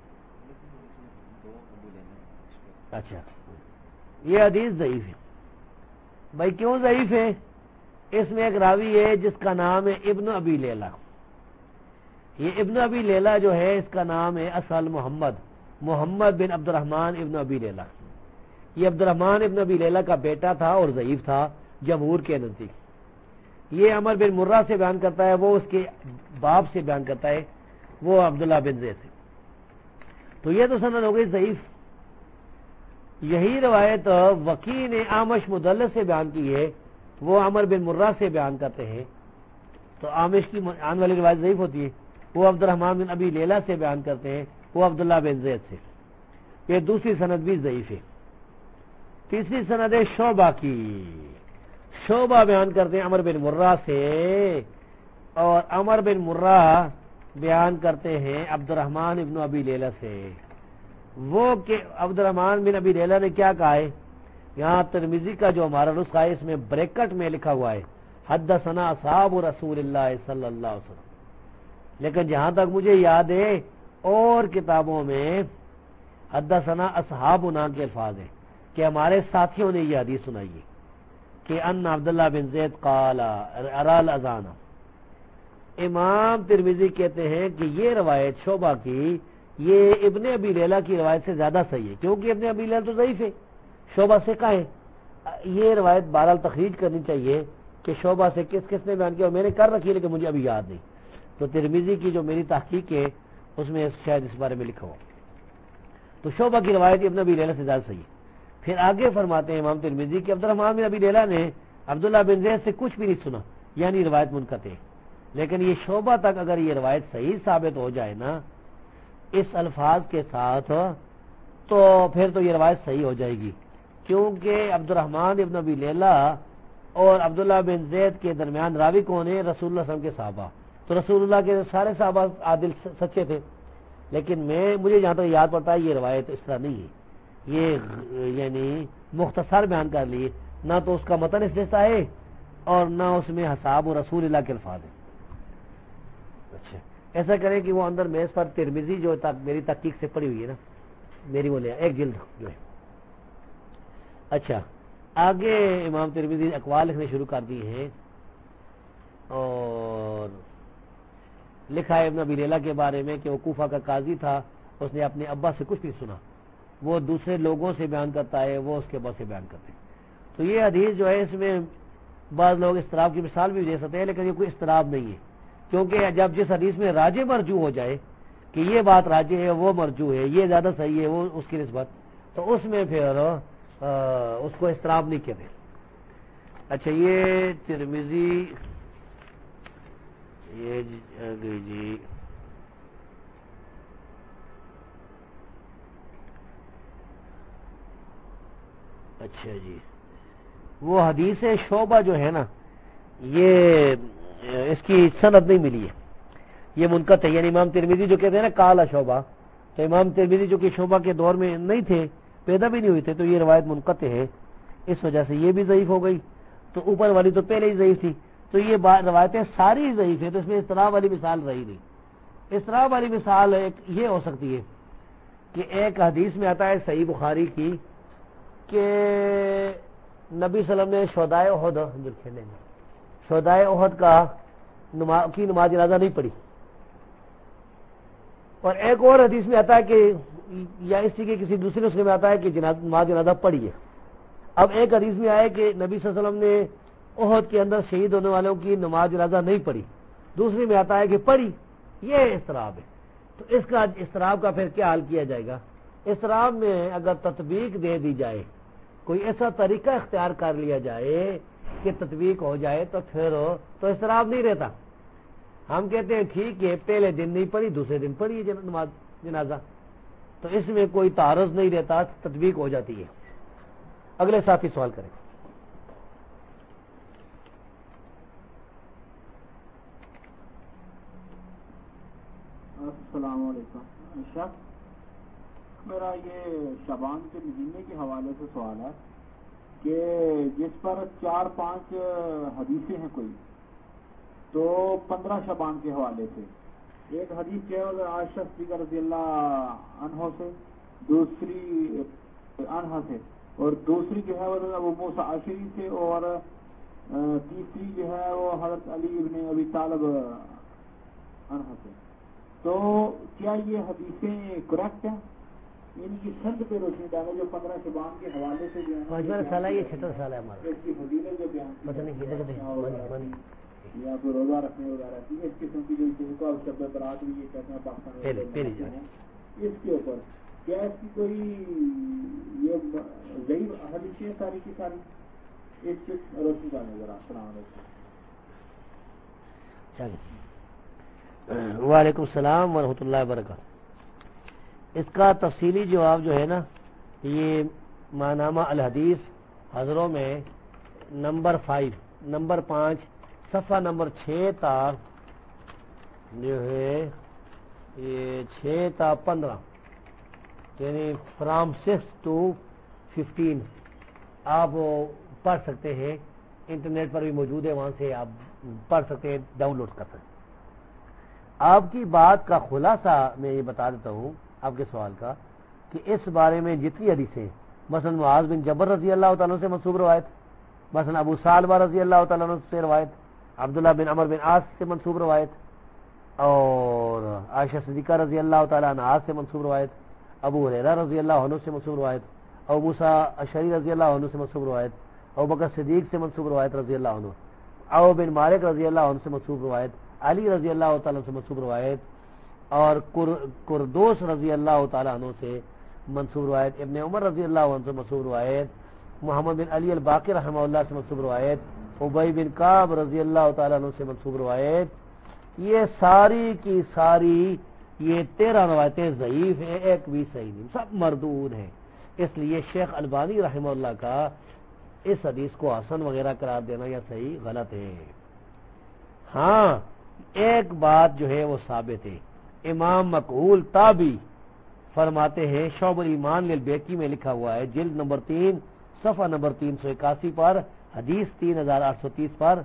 اچھا یہ حدیث ضعیف ہے. بھائی کیوں ضعیف ہے؟ اس میں ایک راوی ہے جس کا نام ہے ابن ابی لیلا. یہ ابن ابی لیلا جو ہے اس کا نام ہے اصل محمد محمد بن عبد الرحمن ابن ابی لیلا. یہ عبد الرحمن ابن ابی لیلا کا بیٹا تھا اور ضعیف تھا جمہور کے نزدیک. یہ عمر بن مرہ سے بیان کرتا ہے، وہ اس کے باپ سے بیان کرتا ہے، وہ عبداللہ بن زید سے. تو یہ تو سند ہو گئی ضعیف. یہی روایت وکی نے آمش مدلس سے بیان کی ہے، وہ عمر بن مرہ سے بیان کرتے ہیں. تو آمش کی آنے والی روایت ضعیف ہوتی ہے. وہ عبد الرحمن بن ابی لیلا سے بیان کرتے ہیں، وہ عبداللہ بن زید سے. یہ دوسری سند بھی ضعیف ہے. تیسری سند ہے شعبہ کی. شعبہ بیان کرتے ہیں عمر بن مرہ سے، اور عمر بن مرہ بیان کرتے ہیں عبد الرحمن ابن ابی لیلا سے. وہ کہ عبد الرحمن بن ابی لیلا نے کیا کہا ہے؟ یہاں ترمذی کا جو ہمارا نسخہ ہے اس میں بریکٹ میں لکھا ہوا ہے حدثنا اصحاب رسول اللہ صلی اللہ علیہ وسلم. لیکن جہاں تک مجھے یاد ہے اور کتابوں میں حدثنا اصحابنا کے الفاظ ہیں کہ ہمارے ساتھیوں نے یہ حدیث سنائی ہے کہ ان عبداللہ بن زید قال ارال اذان. امام ترمذی کہتے ہیں کہ یہ روایت شعبہ کی یہ ابن ابی لیلا کی روایت سے زیادہ صحیح ہے، کیونکہ ابن ابی لیلا تو ضعیف ہے، شعبہ سے کا ہے. یہ روایت بہرحال تخریج کرنی چاہیے کہ شعبہ سے کس کس نے بیان کیا، اور میں نے کر رکھی ہے لیکن مجھے ابھی یاد نہیں. تو ترمذی کی جو میری تحقیق ہے اس میں شاید اس بارے میں لکھا ہو. تو شعبہ کی روایت ابن ابی لیلا سے زیادہ صحیح ہے. پھر آگے فرماتے ہیں امام ترمذی کہ عبد الرحمن بن ابی لیلا نے عبداللہ بن زید سے کچھ بھی نہیں سنا، یعنی روایت منقطع. لیکن یہ شعبہ تک اگر یہ روایت صحیح ثابت ہو جائے نا اس الفاظ کے ساتھ تو پھر تو یہ روایت صحیح ہو جائے گی، کیونکہ عبد الرحمن ابن ابی لیلا اور عبداللہ بن زید کے درمیان راوی کون ہے؟ رسول اللہ صلی اللہ علیہ وسلم کے صحابہ. تو رسول اللہ کے سارے صحابہ عادل سچے تھے. لیکن میں مجھے جہاں تک یاد پڑتا ہے یہ روایت اس طرح نہیں ہے. یہ یعنی مختصر بیان کر لی، نہ تو اس کا متن اس جیسا ہے اور نہ اس میں حساب و رسول اللہ کے الفاظ ہیں. اچھا ایسا کریں کہ وہ اندر میز پر ترمذی جو تک میری تحقیق سے پڑی ہوئی ہے نا میری وہ لے ایک جلد جو ہے. اچھا آگے امام ترمذی اقوال لکھنے شروع کر دی ہیں اور لکھا ہے ابن ابی لیلا کے بارے میں کہ وہ کوفہ کا قاضی تھا، اس نے اپنے ابا سے کچھ نہیں سنا، وہ دوسرے لوگوں سے بیان کرتا ہے، وہ اس کے ابا سے بیان کرتے ہیں. تو یہ حدیث جو ہے اس میں بعض لوگ اضطراب کی مثال بھی دے سکتے ہیں، لیکن یہ کوئی اضطراب نہیں ہے، کیونکہ جب جس حدیث میں راجع مرجوع ہو جائے کہ یہ بات راجع ہے وہ مرجوع ہے، یہ زیادہ صحیح ہے وہ اس کی نسبت، تو اس میں پھر اس کو اضطراب نہیں کہتے. اچھا یہ ترمذی یہ جی اچھا جی وہ حدیث شعبہ جو ہے نا یہ اس کی سند نہیں ملی ہے، یہ منقطع ہے. یعنی امام ترمذی جو کہتے ہیں نا کالا شعبہ، تو امام ترمذی جو کہ شعبہ کے دور میں نہیں تھے، پیدا بھی نہیں ہوئی تھے، تو یہ روایت منقطع ہے، اس وجہ سے یہ بھی ضعیف ہو گئی. تو اوپر والی تو پہلے ہی ضعیف تھی، تو یہ روایتیں ساری ضعیف ہیں، تو اس میں اضطراب والی مثال رہی نہیں. اضطراب والی مثال ایک یہ ہو سکتی ہے کہ ایک حدیث میں آتا ہے صحیح بخاری کی کہ نبی صلی اللہ علیہ وسلم نے شہدائے احد شہدائے احد کا کی نماز جنازہ نہیں پڑھی. اور ایک اور حدیث میں آتا ہے کہ یا اسی کے کسی دوسرے نسخے میں آتا ہے کہ نماز جنازہ پڑھیے. اب ایک حدیث میں آئے کہ نبی صلی اللہ علیہ وسلم نے احد کے اندر شہید ہونے والوں کی نماز جنازہ نہیں پڑھی, دوسری میں آتا ہے کہ پڑھی. یہ اضطراب ہے. تو اس کا اضطراب کا پھر کیا حل کیا جائے گا؟ اضطراب میں اگر تطبیق دے دی جائے, کوئی ایسا طریقہ اختیار کر لیا جائے کہ تطبیق ہو جائے تو پھر تو اضطراب نہیں رہتا. ہم کہتے ہیں ٹھیک ہے پہلے دن نہیں پڑھی دوسرے دن پڑھی نماز جنازہ, تو اس میں کوئی تعارض نہیں رہتا, تطبیق ہو جاتی ہے. اگلے ساتھی سوال کریں. السلام علیکم. شخص میرا یہ شعبان کے مہینے کے حوالے سے سوال ہے کہ جس پر چار پانچ حدیثیں ہیں کوئی, تو پندرہ شعبان کے حوالے سے ایک حدیث کیا ہے عائشہ صدیقہ رضی اللہ عنہ سے, دوسری عنہ سے, اور دوسری جو ہے وہ ابو موسیٰ اشعری سے, اور تیسری جو ہے وہ حضرت علی ابن ابی طالب عنہ سے. تو کیا یہ حدیثیں کریکٹ ہیں؟ ان کی سند پہ روشنی ڈالے جو پندرہ شعبان کے حوالے سے جو ہے سال ہے, یہ چھٹر سال ہے ہمارا, اس کی فضیلت جو بیان پتہ نہیں یا پھر روزہ رکھنے وغیرہ کی اس قسم کی جو چیزوں کو شب برات بھی یہ کہتے ہیں پاکستان میں, اس کے اوپر کیا اس کی کوئی یہ ضعیف حدیثیں ساری کی ساری اس کی روشنی ڈالے ذرا. السلام علیکم. وعلیکم السلام ورحمۃ اللہ وبرکاتہ. اس کا تفصیلی جواب جو ہے نا, یہ ماہنامہ الحدیث حضروں میں نمبر فائیو نمبر پانچ صفحہ نمبر چھ تا جو ہے یہ چھ تا پندرہ یعنی فرام سکس ٹو ففٹین آپ پڑھ سکتے ہیں. انٹرنیٹ پر بھی موجود ہے, وہاں سے آپ پڑھ سکتے ہیں, ڈاؤن لوڈ کر سکتے ہیں. آپ کی بات کا خلاصہ میں یہ بتا دیتا ہوں آپ کے سوال کا کہ اس بارے میں جتنی حدیثیں مثلا معاذ بن جبر رضی اللہ تعالیٰ سے منسوب روایت, مثلا ابو سالبہ رضی اللہ تعالیٰ سے روایت, عبداللہ بن عمر بن عاص سے منسوب روایت, اور عائشہ صدیقہ رضی اللہ تعالیٰ عنہا سے منسوب روایت, ابو ہریرہ رضی اللہ عنہ سے منسوب روایت, ابو موسیٰ اشعری رضی اللہ عنہ سے منسوب روایت, ابو بکر صدیق سے منسوب روایت رضی اللہ عنہ, او بن مالک رضی اللہ عنہ سے منسوب روایت, علی رضی اللہ تعالیٰ سے منسوب روایت, اور کردوس رضی اللہ تعالیٰ عنہ سے منسوب روایت, ابن عمر رضی اللہ عنہ سے منسوب روایت, محمد بن علی الباقر رحمہ اللہ سے منسوب روایت, ابی بن کعب رضی اللہ تعالیٰ عنہ سے منسوب روایت. یہ ساری کی ساری یہ تیرہ روایتیں ضعیف ہیں, ایک بھی صحیح نہیں, سب مردود ہیں. اس لیے شیخ البانی رحمہ اللہ کا اس حدیث کو حسن وغیرہ قرار دینا یا صحیح غلط ہے. ہاں ایک بات جو ہے وہ ثابت ہے, امام مقہول تابی فرماتے ہیں, شعب الایمان للبیقی میں لکھا ہوا ہے جلد نمبر تین صفحہ نمبر تین سو اکاسی پر حدیث تین ہزار آٹھ سو تیس پر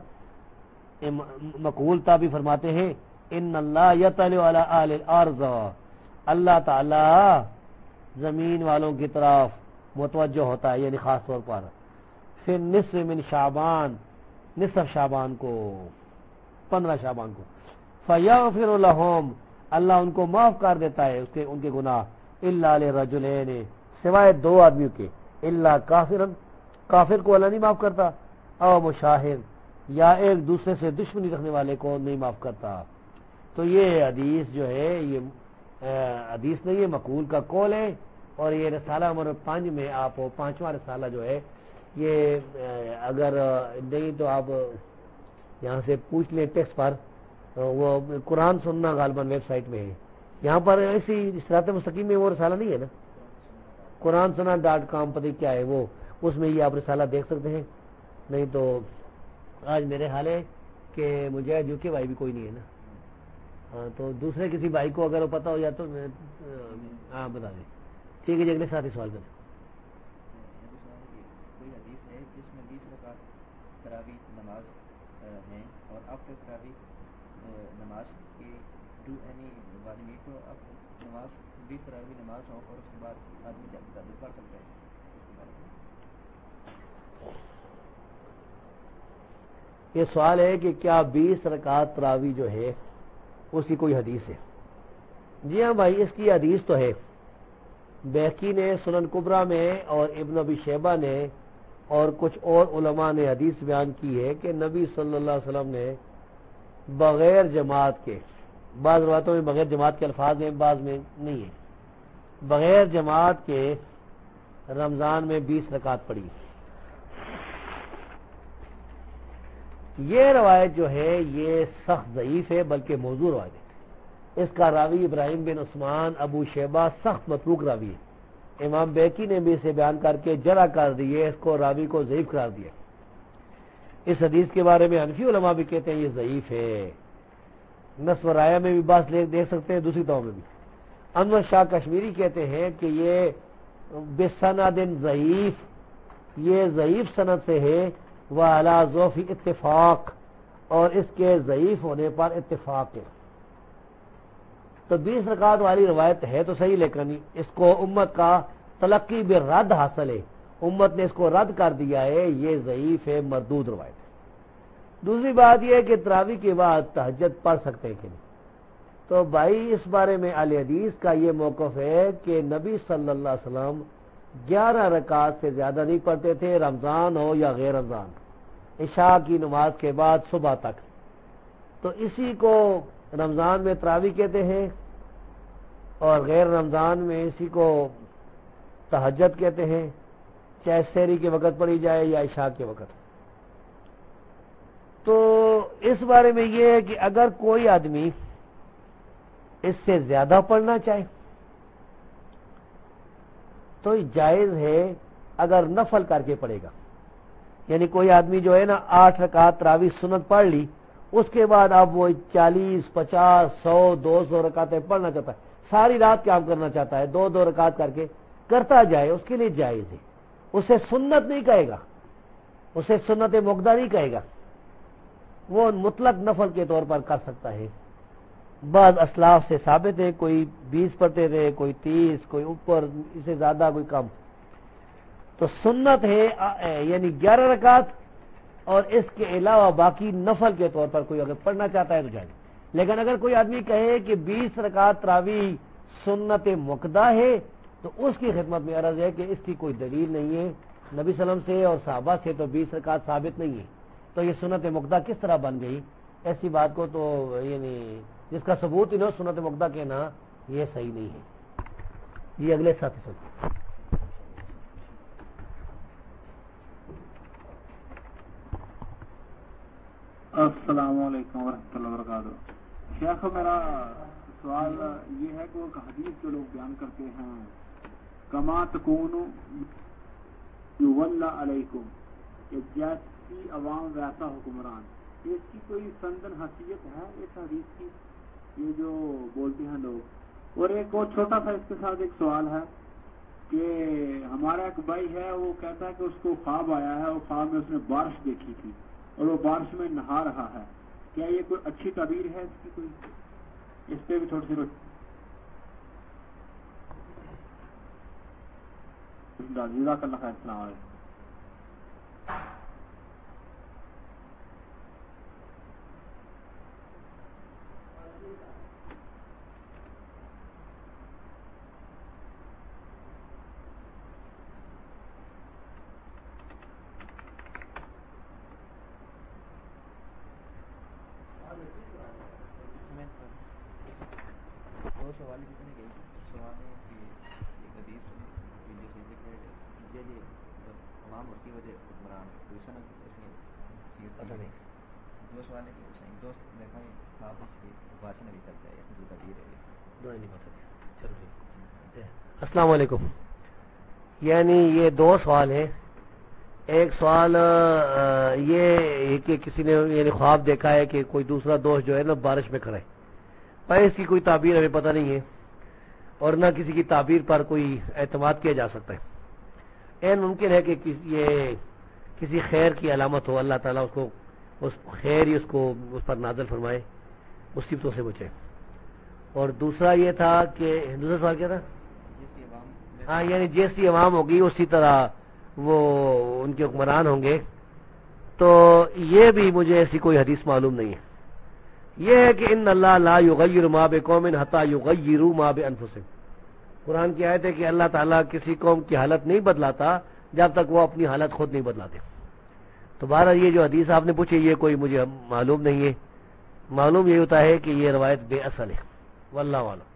مقہول تابی فرماتے ہیں ان اللہ یطلع علی اہل الارض, اللہ تعالی زمین والوں کی طرف متوجہ ہوتا ہے, یعنی خاص طور پر پھر نصف من شعبان, نصف شعبان کو, پندرہ شعبان کو, فیغفر لہم, اللہ ان کو معاف کر دیتا ہے اس کے ان کے گناہ, الا لرجلین, سوائے دو آدمیوں کے, الا کافرن, کافر کو اللہ نہیں معاف کرتا, او مشاہر, یا ایک دوسرے سے دشمنی رکھنے والے کو نہیں معاف کرتا. تو یہ حدیث جو ہے یہ حدیث نہیں, یہ مقبول کا قول ہے. اور یہ رسالہ نمبر پانچ میں آپ پانچواں رسالہ جو ہے یہ اگر نہیں تو آپ یہاں سے پوچھ لیں ٹیکسٹ پر, وہ قرآن سننا غالباً ویب سائٹ میں ہے. یہاں پر ایسی صراط مستقیم میں وہ رسالہ نہیں ہے نا, قرآن سنا ڈاٹ کام پتہ کیا ہے وہ, اس میں یہ آپ رسالہ دیکھ سکتے ہیں. نہیں تو آج میرے حال ہے کہ مجھے یو کے بھائی بھی کوئی نہیں ہے نا, ہاں تو دوسرے کسی بھائی کو اگر وہ پتہ ہو جائے تو میں ہاں بتا دیں. ٹھیک ہے جی, اگلے ساتھ ہی سوال کریں. کوئی حدیث ہے جس میں بیس رکعت تراویح نماز ہیں, اور آفٹر تراویح نماز کی ڈو اینی والی نیڈ تو اب نماز بیس تراویح نماز ہو اور اس کے بعد آدمی جب پڑھ سکتا ہے. یہ سوال ہے کہ کیا بیس رکعت تراویح جو ہے اس کی کوئی حدیث ہے؟ جی ہاں بھائی، اس کی حدیث تو ہے، بیہقی نے سنن کبریٰ میں اور ابن ابی شیبہ نے اور کچھ اور علماء نے حدیث بیان کی ہے کہ نبی صلی اللہ علیہ وسلم نے بغیر جماعت کے، بعض روایتوں میں بغیر جماعت کے الفاظ ہیں، بعض میں نہیں ہے، بغیر جماعت کے رمضان میں بیس رکعت پڑھی۔ یہ روایت جو ہے یہ سخت ضعیف ہے، بلکہ موضوع روایت ہے۔ اس کا راوی ابراہیم بن عثمان ابو شیبہ سخت متروک راوی ہے، امام بیہقی نے بھی اسے بیان کر کے جرح کر دی ہے، اس کو راوی کو ضعیف قرار دیا۔ اس حدیث کے بارے میں حنفی علماء بھی کہتے ہیں یہ ضعیف ہے، نصب رایا میں بھی بات دیکھ سکتے ہیں، دوسری طور میں بھی۔ انور شاہ کشمیری کہتے ہیں کہ یہ بسند ضعیف، یہ ضعیف سند سے ہے، وعلی ضعف اتفاق، اور اس کے ضعیف ہونے پر اتفاق ہے۔ تو بیس رکعت والی روایت ہے تو صحیح، لیکن اس کو امت کا تلقی بالرد حاصل ہے، امت نے اس کو رد کر دیا ہے، یہ ضعیف ہے، مردود روایت ہے۔ دوسری بات یہ ہے کہ تراویح کے بعد تہجد پڑھ سکتے ہیں کہ نہیں، تو بھائی اس بارے میں اہل حدیث کا یہ موقف ہے کہ نبی صلی اللہ علیہ وسلم گیارہ رکعت سے زیادہ نہیں پڑھتے تھے، رمضان ہو یا غیر رمضان، عشاء کی نماز کے بعد صبح تک۔ تو اسی کو رمضان میں تراویح کہتے ہیں اور غیر رمضان میں اسی کو تہجد کہتے ہیں، چاہے سحری کے وقت پڑھی جائے یا عشاء کے وقت۔ تو اس بارے میں یہ ہے کہ اگر کوئی آدمی اس سے زیادہ پڑھنا چاہے تو جائز ہے اگر نفل کر کے پڑھے گا، یعنی کوئی آدمی جو ہے نا آٹھ رکعت تراویح سنت پڑھ لی، اس کے بعد اب وہ چالیس پچاس سو دو سو رکعتیں پڑھنا چاہتا ہے، ساری رات قیام کرنا چاہتا ہے، دو دو رکعت کر کے کرتا جائے، اس کے لیے جائز ہے، اسے سنت نہیں کہے گا، اسے سنت مقدہ نہیں کہے گا، وہ مطلق نفل کے طور پر کر سکتا ہے۔ بعض اسلاف سے ثابت ہے، کوئی بیس پڑھتے تھے، کوئی تیس، کوئی اوپر اس سے زیادہ، کوئی کم۔ تو سنت ہے یعنی گیارہ رکعت، اور اس کے علاوہ باقی نفل کے طور پر کوئی اگر پڑھنا چاہتا ہے تو جائے۔ لیکن اگر کوئی آدمی کہے کہ بیس رکعت تراویح سنت مقدہ ہے تو اس کی خدمت میں عرض ہے کہ اس کی کوئی دلیل نہیں ہے، نبی صلی اللہ علیہ وسلم سے اور صحابہ سے تو بیس رکعت ثابت نہیں ہے، تو یہ سنت مقدہ کس طرح بن گئی؟ ایسی بات کو تو یعنی جس کا ثبوت ہی نہ سنت مقدہ کہنا یہ صحیح نہیں ہے۔ یہ اگلے ساتھی سنتے۔ السلام علیکم ورحمۃ اللہ وبرکاتہ۔ شیخ میرا سوال یہ ہے کہ وہ حدیث جو لوگ بیان کرتے ہیں کما تکون یولا علیکم، کہ جیسی عوام ویسا حکمران، اس کی کوئی سندن حیثیت ہے اس حدیث کی، یہ جو بولتے ہیں لوگ؟ اور ایک اور چھوٹا سا اس کے ساتھ ایک سوال ہے کہ ہمارا ایک بھائی ہے، وہ کہتا ہے کہ اس کو خواب آیا ہے اور خواب میں اس نے بارش دیکھی تھی اور وہ بارش میں نہا رہا ہے، کیا یہ کوئی اچھی تعبیر ہے اس کی؟ کوئی اس پہ بھی تھوڑی سی روشنی۔ جزاک اللہ خیر، السلام علیکم۔ دو سوال جتنے گئی سوال ہے کہ ایک حدیث میں جیسے ذکر ہے کہ یہ تمام ہوتی وجہ حکمران کوئی سند اس میں پتہ نہیں۔ دو سوال ہے کہ صحیح دوست دیکھا ہے خواب اس کی باشن بھی کرتا ہے یا کوئی تعبیر ہے نہیں پتہ۔ چلو السلام علیکم۔ یعنی یہ دو سوال ہیں، ایک سوال یہ ہے کہ کسی نے یعنی خواب دیکھا ہے کہ کوئی دوسرا دوست جو ہے نا بارش میں کھڑا ہے، پر اس کی کوئی تعبیر ہمیں پتہ نہیں ہے اور نہ کسی کی تعبیر پر کوئی اعتماد کیا جا سکتا ہے۔ این ممکن ہے کہ یہ کسی خیر کی علامت ہو، اللہ تعالیٰ اس کو اس خیر ہی اس کو اس پر نازل فرمائے، مصیبتوں سے بچے۔ اور دوسرا یہ تھا کہ دوسرا سوال کیا تھا؟ ہاں یعنی جیسی عوام ہوگی اسی طرح وہ ان کے حکمران ہوں گے، تو یہ بھی مجھے ایسی کوئی حدیث معلوم نہیں ہے۔ یہ ہے کہ ان اللہ لا یغیر ما بقوم حتی یغیروا ما بانفسہم. قرآن کی آیت ہے کہ اللہ تعالیٰ کسی قوم کی حالت نہیں بدلاتا جب تک وہ اپنی حالت خود نہیں بدلاتے. تو بہرحال یہ جو حدیث آپ نے پوچھی یہ کوئی مجھے معلوم نہیں ہے. معلوم یہ ہوتا ہے کہ یہ روایت بے اصل ہے. واللہ اعلم.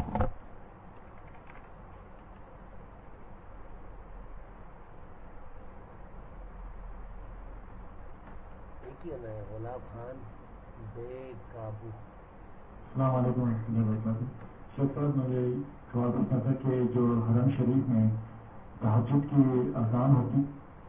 غلاب خان بے قابو. السلام علیکم و رحمۃ اللہ وبرکاتہ. شیخ صاحب مجھے سوال پوچھنا تھا کہ جو حرم شریف میں تہجد کی اذان ہوتی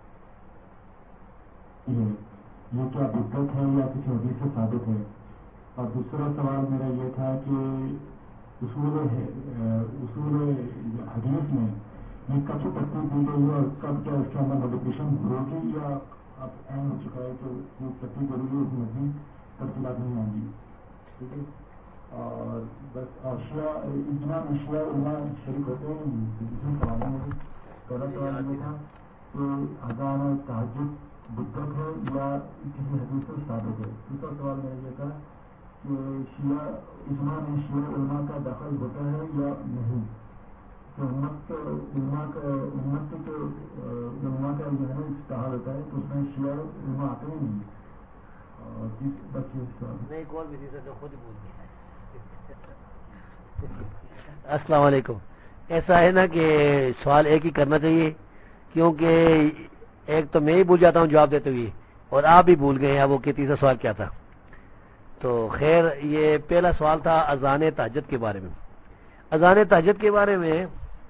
ہے یہ کیا بدعت ہے یا کسی حدیث سے ثابت ہے؟ اور دوسرا سوال میرا یہ تھا کہ اصول اصول حدیث میں یہ کب سے ترتیب دی گئی ہے اور کب کیا اس کے اندر موڈیفکیشن ہوگی یا اب اہم ہو چکا ہے کہ یہ ترتیب ضروری ہے اس میں بھی تفصیلات نہیں آئیں گی؟ ٹھیک ہے. اور بس اشیاء اجماع اشیاء علماء شریک ہوتے ہیں دوسرے سوالوں میں. پہلا سوال یہ تھا کہ اذان تہجد بدعت ہے یا کسی حدیث سے ثابت ہے. دوسرا سوال میرا یہ تھا کہ شیعہ اجماع میں شیعہ علماء کا دخل ہوتا ہے یا نہیں؟ کہ امت علماء کا امت کے علماء کا جو ہے اجتہاد ہوتا ہے تو اس میں شیعہ علماء آتے ہی نہیں. اور بس یہ سوال نہیں کون بھی تو خود بول گیا. السلام علیکم. ایسا ہے نا کہ سوال ایک ہی کرنا چاہیے کیونکہ ایک تو میں ہی بھول جاتا ہوں جواب دیتے ہوئے اور آپ بھی بھول گئے ہیں وہ کہ تیسرا سوال کیا تھا. تو خیر یہ پہلا سوال تھا اذان تہجد کے بارے میں. اذان تہجد کے بارے میں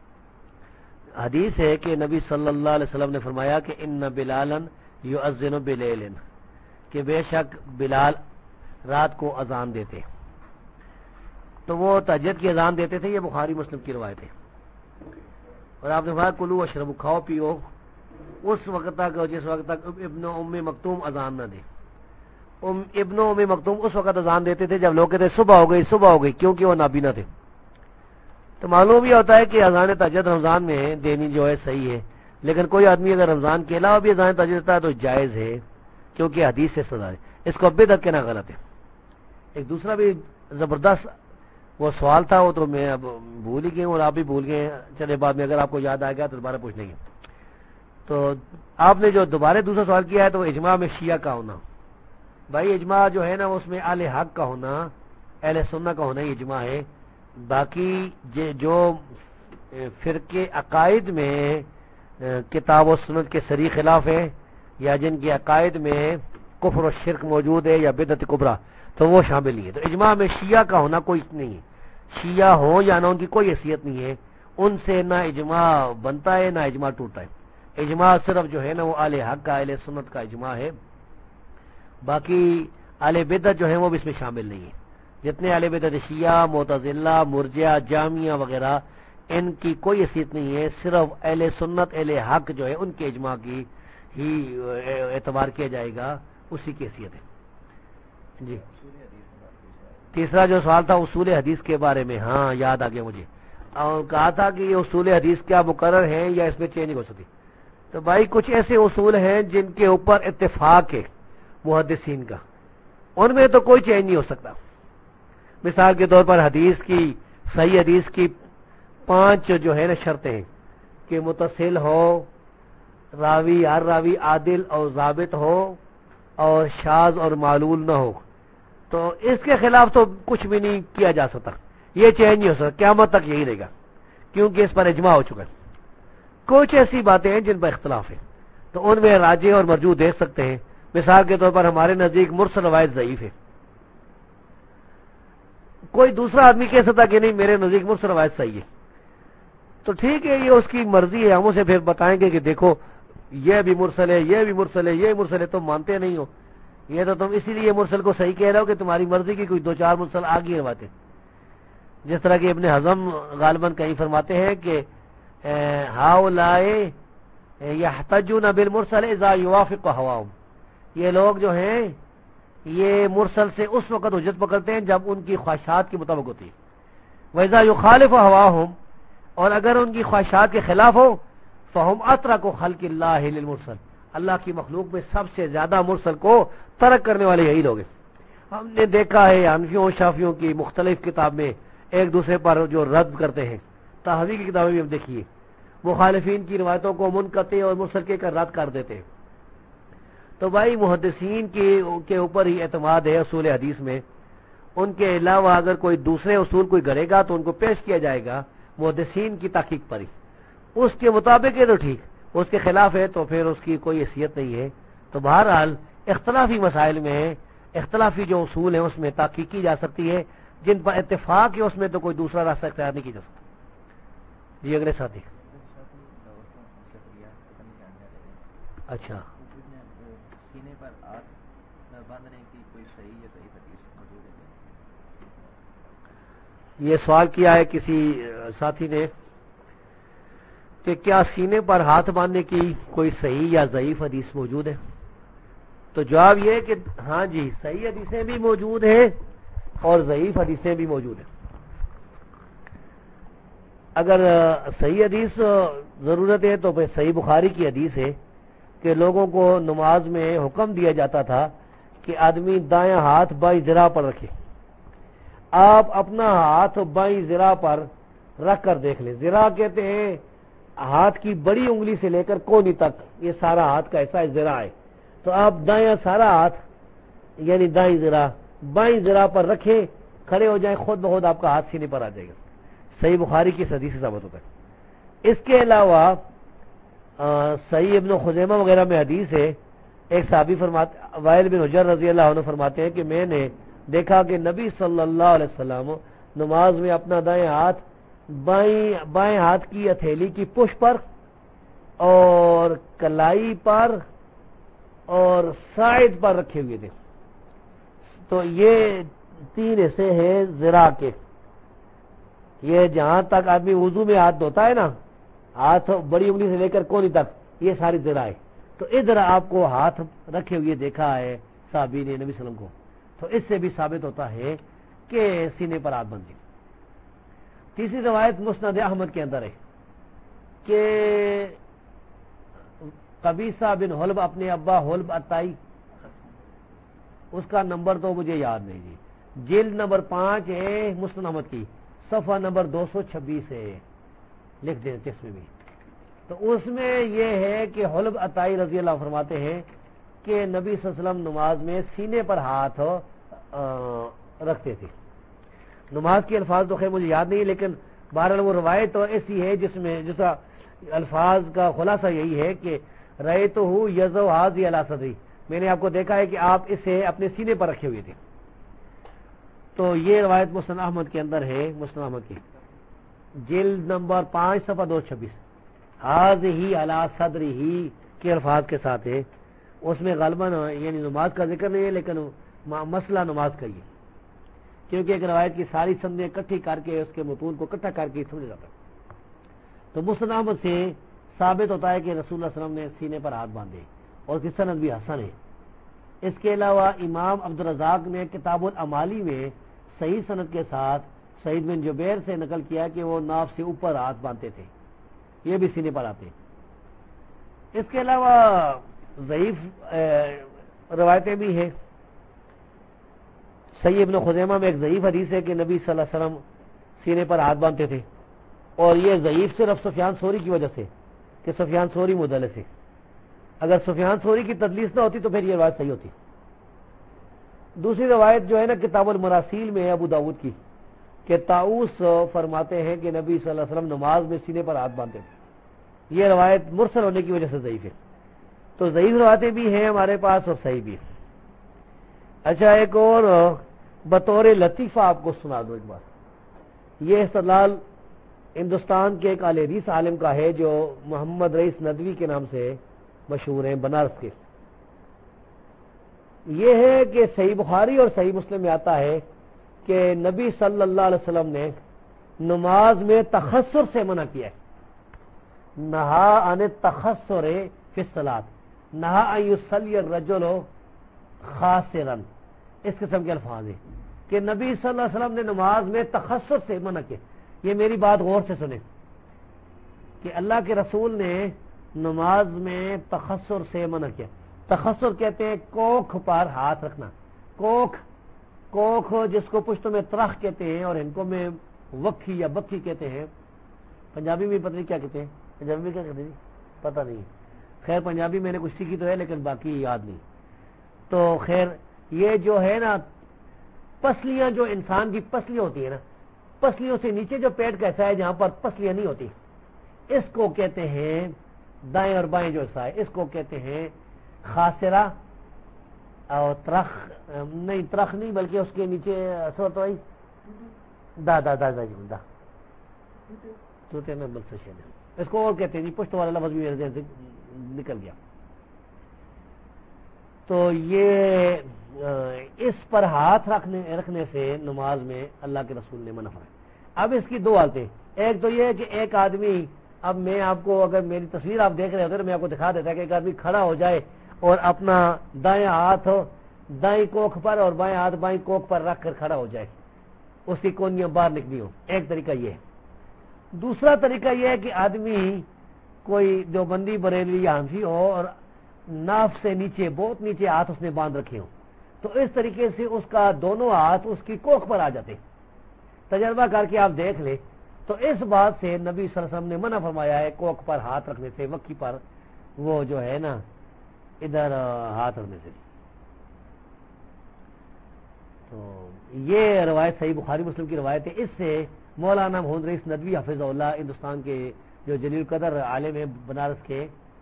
حدیث ہے کہ نبی صلی اللہ علیہ وسلم نے فرمایا کہ ان بلالا یؤذن بلیل کہ بے شک بلال رات کو اذان دیتے. تو وہ تہجد کی اذان دیتے تھے. یہ بخاری مسلم کی روایت ہے. اور آپ نے فرمایا کلوا واشربوا کھاؤ پیو اس وقت تک جس وقت تک ابن ام مکتوم اذان نہ دے. ام ابن ام مکتوم اس وقت اذان دیتے تھے جب لوگ کہتے صبح ہو گئی صبح ہو گئی کیونکہ وہ نابینا تھے. تو معلوم یہ ہوتا ہے کہ اذان تہجد رمضان میں دینی جو ہے صحیح ہے. لیکن کوئی آدمی اگر رمضان کے علاوہ بھی اذان تہجد دیتا ہے تو جائز ہے کیونکہ حدیث سے سزا ہے. اس کو بدعت کہنا غلط ہے. ایک دوسرا بھی زبردست وہ سوال تھا وہ تو میں اب بھول ہی گئے اور آپ بھی بھول گئے. چلے بعد میں اگر آپ کو یاد آ گیا تو دوبارہ پوچھ لیں گے. تو آپ نے جو دوبارہ دوسرا سوال کیا ہے تو اجماع میں شیعہ کا ہونا. بھائی اجماع جو ہے نا اس میں اہل حق کا ہونا اہل سنت کا ہونا ہی اجماع ہے. باقی جو فرقے عقائد میں کتاب و سنت کے صریح خلاف ہیں یا جن کے عقائد میں کفر و شرک موجود ہے یا بدعت کبریٰ تو وہ شامل نہیں ہے. تو اجماع میں شیعہ کا ہونا کوئی نہیں ہے. شیعہ ہوں یا نہ ان کی کوئی حیثیت نہیں ہے. ان سے نہ اجماع بنتا ہے نہ اجماع ٹوٹتا ہے. اجماع صرف جو ہے نا وہ اہل حق کا اہل سنت کا اجماع ہے. باقی اہل بدعت جو ہیں وہ بھی اس میں شامل نہیں ہے. جتنے اہل بدعت شیعہ معتزلہ مرجعہ جامعہ وغیرہ ان کی کوئی حیثیت نہیں ہے. صرف اہل سنت اہل حق جو ہے ان کے اجماع کی ہی اعتبار کیا جائے گا اسی کی حیثیت ہے. جی تیسرا جو سوال تھا اصول حدیث کے بارے میں. ہاں یاد آ گیا مجھے. اور کہا تھا کہ یہ اصول حدیث کیا مقرر ہیں یا اس میں چینج ہو سکتی. تو بھائی کچھ ایسے اصول ہیں جن کے اوپر اتفاق ہے محدثین کا ان میں تو کوئی چینج نہیں ہو سکتا. مثال کے طور پر حدیث کی صحیح حدیث کی پانچ جو ہے نا شرطیں ہیں کہ متصل ہو راوی ہر راوی عادل اور ضابط ہو اور شاذ اور معلول نہ ہو. تو اس کے خلاف تو کچھ بھی نہیں کیا جا سکتا. یہ چینج نہیں ہو سکتا قیامت تک یہی رہے گا کیونکہ اس پر اجماع ہو چکا ہے. کچھ ایسی باتیں ہیں جن پر اختلاف ہے تو ان میں راجح اور مرجوح دیکھ سکتے ہیں. مثال کے طور پر ہمارے نزدیک مرسل روایت ضعیف ہے. کوئی دوسرا آدمی کہہ سکتا کہ نہیں میرے نزدیک مرسل روایت صحیح ہے. تو ٹھیک ہے یہ اس کی مرضی ہے. ہم اسے پھر بتائیں گے کہ دیکھو یہ بھی مرسل ہے یہ بھی مرسل ہے یہ مرسل ہے. تم مانتے نہیں ہو. یہ تو تم اسی لیے مرسل کو صحیح کہہ رہے ہو کہ تمہاری مرضی کی کوئی دو چار مرسل آگے روایتیں. جس طرح کہ ابن حزم غالباً کہیں فرماتے ہیں کہ ہاؤلائے یحتجون بالمرسل اذا یوافق ہواہم. یہ لوگ جو ہیں یہ مرسل سے اس وقت حجت پکڑتے ہیں جب ان کی خواہشات کے مطابق ہوتی ہے. وَإِذَا يُخَالِفُ هَوَاهُمْ اور اگر ان کی خواہشات کے خلاف ہو فَهُمْ أَتْرَكُ خَلْقِ اللَّهِ لِلْمُرسل. اللہ کی مخلوق میں سب سے زیادہ مرسل کو ترک کرنے والے یہی لوگ ہیں. ہم نے دیکھا ہے حنفیوں شافیوں کی مختلف کتاب میں ایک دوسرے پر جو رد کرتے ہیں، تحوی کی کتابیں بھی ہم دیکھیے مخالفین کی روایتوں کو منقطع اور مرسل کے کر رد کر دیتے ہیں۔ تو بھائی محدثین کے اوپر ہی اعتماد ہے اصول حدیث میں، ان کے علاوہ اگر کوئی دوسرے اصول کوئی گھڑے گا تو ان کو پیش کیا جائے گا محدثین کی تحقیق پر ہی، اس کے مطابق ہے تو ٹھیک، اس کے خلاف ہے تو پھر اس کی کوئی حیثیت نہیں ہے۔ تو بہرحال اختلافی مسائل میں اختلافی جو اصول ہیں اس میں تحقیق کی جا سکتی ہے، جن پر اتفاق ہے اس میں تو کوئی دوسرا راستہ اختیار نہیں کی جا سکتا۔ جی اگلے ساتھی۔ اچھا، سینے پر ہاتھ باندھنے کی کوئی صحیح یا ضعیف حدیث موجود ہے؟ یہ سوال کیا ہے کسی ساتھی نے کہ کیا سینے پر ہاتھ باندھنے کی کوئی صحیح یا ضعیف حدیث موجود ہے؟ تو جواب یہ ہے کہ ہاں جی، صحیح حدیثیں بھی موجود ہیں اور ضعیف حدیثیں بھی موجود ہیں۔ اگر صحیح حدیث ضرورت ہے تو پھر صحیح بخاری کی حدیث ہے کہ لوگوں کو نماز میں حکم دیا جاتا تھا کہ آدمی دائیں ہاتھ بائیں ذرا پر رکھے۔ آپ اپنا ہاتھ بائیں ذرا پر رکھ کر دیکھ لیں۔ ذرا کہتے ہیں ہاتھ کی بڑی انگلی سے لے کر کونی تک، یہ سارا ہاتھ کا ایسا ذرا ہے۔ تو آپ دائیں سارا ہاتھ یعنی دائیں ذرا بائیں ذرا پر رکھیں، کھڑے ہو جائیں، خود بخود آپ کا ہاتھ سینے پر آ جائے گا۔ صحیح بخاری کی حدیث سے ثابت ہوتا ہے۔ اس کے علاوہ صحیح ابن خزیمہ وغیرہ میں حدیث ہے، ایک صحابی فرماتے وائل بن حجر رضی اللہ عنہ فرماتے ہیں کہ میں نے دیکھا کہ نبی صلی اللہ علیہ وسلم نماز میں اپنا دائیں ہاتھ بائیں بائیں ہاتھ کی ہتھیلی کی پشت پر اور کلائی پر اور سائد پر رکھے ہوئے تھے۔ تو یہ تین حصے ہیں ذرا کے۔ یہ جہاں تک آدمی وضو میں ہاتھ دھوتا ہے نا، ہاتھ بڑی انگلی سے لے کر کونی تک، یہ ساری ذرا ہے۔ تو ادھر آپ کو ہاتھ رکھے ہوئے دیکھا ہے صحابی نے نبی صلی اللہ علیہ وسلم کو، تو اس سے بھی ثابت ہوتا ہے کہ سینے پر ہاتھ بندھی۔ تیسری روایت مسند احمد کے اندر ہے کہ قبیصہ بن حلب اپنے ابا حلب عطائی، اس کا نمبر تو مجھے یاد نہیں جی، جلد نمبر پانچ ہے مسند احمد کی، صفحہ نمبر دو سو چھبیس ہے، لکھ دیں اس میں بھی۔ تو اس میں یہ ہے کہ حلب عطائی رضی اللہ فرماتے ہیں کہ نبی صلی اللہ علیہ وسلم نماز میں سینے پر ہاتھ رکھتے تھے۔ نماز کے الفاظ تو خیر مجھے یاد نہیں، لیکن بہرحال وہ روایت تو ایسی ہے جس میں جس کا الفاظ کا خلاصہ یہی ہے کہ رأیتہ یضع ہذہ علی صدری، میں نے آپ کو دیکھا ہے کہ آپ اسے اپنے سینے پر رکھے ہوئے تھے۔ تو یہ روایت مسند احمد کے اندر ہے، مسند احمد کی جلد نمبر پانچ صفحہ دو چھبیس، ہذہ علی صدرہ کے الفاظ کے ساتھ ہے۔ اس میں غالباً یعنی نماز کا ذکر نہیں ہے، لیکن مسئلہ نماز کا ہی ہے، کیونکہ ایک روایت کی ساری سندیں اکٹھی کر کے اس کے متون کو اکٹھا کر کے سمجھا جاتا ہے۔ تو مسند احمد سے ثابت ہوتا ہے کہ رسول اللہ صلی اللہ علیہ وسلم نے سینے پر ہاتھ باندھے، اور اس کی سند بھی حسن ہے۔ اس کے علاوہ امام عبدالرزاق نے کتاب الامالی میں صحیح سند کے ساتھ سعید بن جبیر سے نقل کیا کہ وہ ناف سے اوپر ہاتھ باندھتے تھے، یہ بھی سینے پر آتے۔ اس کے علاوہ ضعیف روایتیں بھی ہیں۔ صحیح ابن خزیمہ میں ایک ضعیف حدیث ہے کہ نبی صلی اللہ علیہ وسلم سینے پر ہاتھ باندھتے تھے، اور یہ ضعیف صرف سفیان ثوری کی وجہ سے کہ سفیان ثوری مدلس ہے۔ اگر سفیان ثوری کی تدلیس نہ ہوتی تو پھر یہ روایت صحیح ہوتی۔ دوسری روایت جو ہے نا کتاب المراسیل میں ہے ابو داؤد کی، کہ طاؤس فرماتے ہیں کہ نبی صلی اللہ علیہ وسلم نماز میں سینے پر ہاتھ باندھتے تھے۔ یہ روایت مرسل ہونے کی وجہ سے ضعیف ہے۔ تو ضعیف روایتیں بھی ہیں ہمارے پاس اور صحیح بھی ہے۔ اچھا، ایک اور بطور لطیفہ آپ کو سنا دو ایک بار۔ یہ استدلال ہندوستان کے ایک اہل حدیث عالم کا ہے جو محمد رئیس ندوی کے نام سے مشہور ہیں، بنارس کے۔ یہ ہے کہ صحیح بخاری اور صحیح مسلم میں آتا ہے کہ نبی صلی اللہ علیہ وسلم نے نماز میں تخسر سے منع کیا ہے۔ نہا عن التخسر فی الصلاۃ، نہا ان یصلی الرجل خاسرا، اس قسم کے الفاظ ہیں کہ نبی صلی اللہ علیہ وسلم نے نماز میں تخسر سے منع کیا۔ یہ میری بات غور سے سنیں کہ اللہ کے رسول نے نماز میں تخسر سے منع کیا۔ تخسر کہتے ہیں کوکھ پر ہاتھ رکھنا، کوکھ کوکھ جس کو پشتوں میں ترخ کہتے ہیں اور ہندکوں میں وکھی یا بکھی کہتے ہیں، پنجابی میں پتہ نہیں کیا کہتے ہیں، پنجابی میں کیا کہتے ہیں پتہ نہیں، خیر پنجابی میں نے کچھ سیکھی تو ہے لیکن باقی یاد نہیں. تو خیر یہ جو ہے نا پسلیاں، جو انسان کی پسلیاں ہوتی ہیں نا، پسلیوں سے نیچے جو پیٹ کا حصہ ہے جہاں پر پسلیاں نہیں ہوتی، اس کو کہتے ہیں دائیں اور بائیں جو حصہ ہے اس کو کہتے ہیں خاصرہ اور ترخ، نہیں ترخ نہیں بلکہ اس کے نیچے سو تو دا دا دا دا دا اس کو اور کہتے ہیں جی، پشت والا لفظ بھی میرے ذہن سے نکل گیا. تو یہ اس پر ہاتھ رکھنے رکھنے سے نماز میں اللہ کے رسول نے منع فرمایا. اب اس کی دو حالتیں، ایک تو یہ ہے کہ ایک آدمی، اب میں آپ کو اگر میری تصویر آپ دیکھ رہے ہوتے تو میں آپ کو دکھا دیتا کہ ایک آدمی کھڑا ہو جائے اور اپنا دائیں ہاتھ دائیں کوکھ پر اور بائیں ہاتھ بائیں کوکھ پر رکھ کر کھڑا ہو جائے، اس کی کونیاں باہر نکلی ہو. ایک طریقہ یہ ہے. دوسرا طریقہ یہ ہے کہ آدمی کوئی جو بندی بریلوی یا حنفی ہو اور ناف سے نیچے بہت نیچے ہاتھ اس نے باندھ رکھے ہوں، تو اس طریقے سے اس کا دونوں ہاتھ اس کی کوکھ پر آ جاتے. تجربہ کر کے آپ دیکھ لیں تو اس بات سے نبی صلی اللہ علیہ وسلم نے منع فرمایا ہے کوکھ پر ہاتھ رکھنے سے، وکھی پر وہ جو ہے نا ادھر ہاتھ رکھنے سے. تو یہ روایت صحیح بخاری مسلم کی روایت ہے. اس سے مولانا محمد رئیس ندوی حفظ اللہ ہندوستان کے جو جلیل قدر عالم ہیں بنارس کے،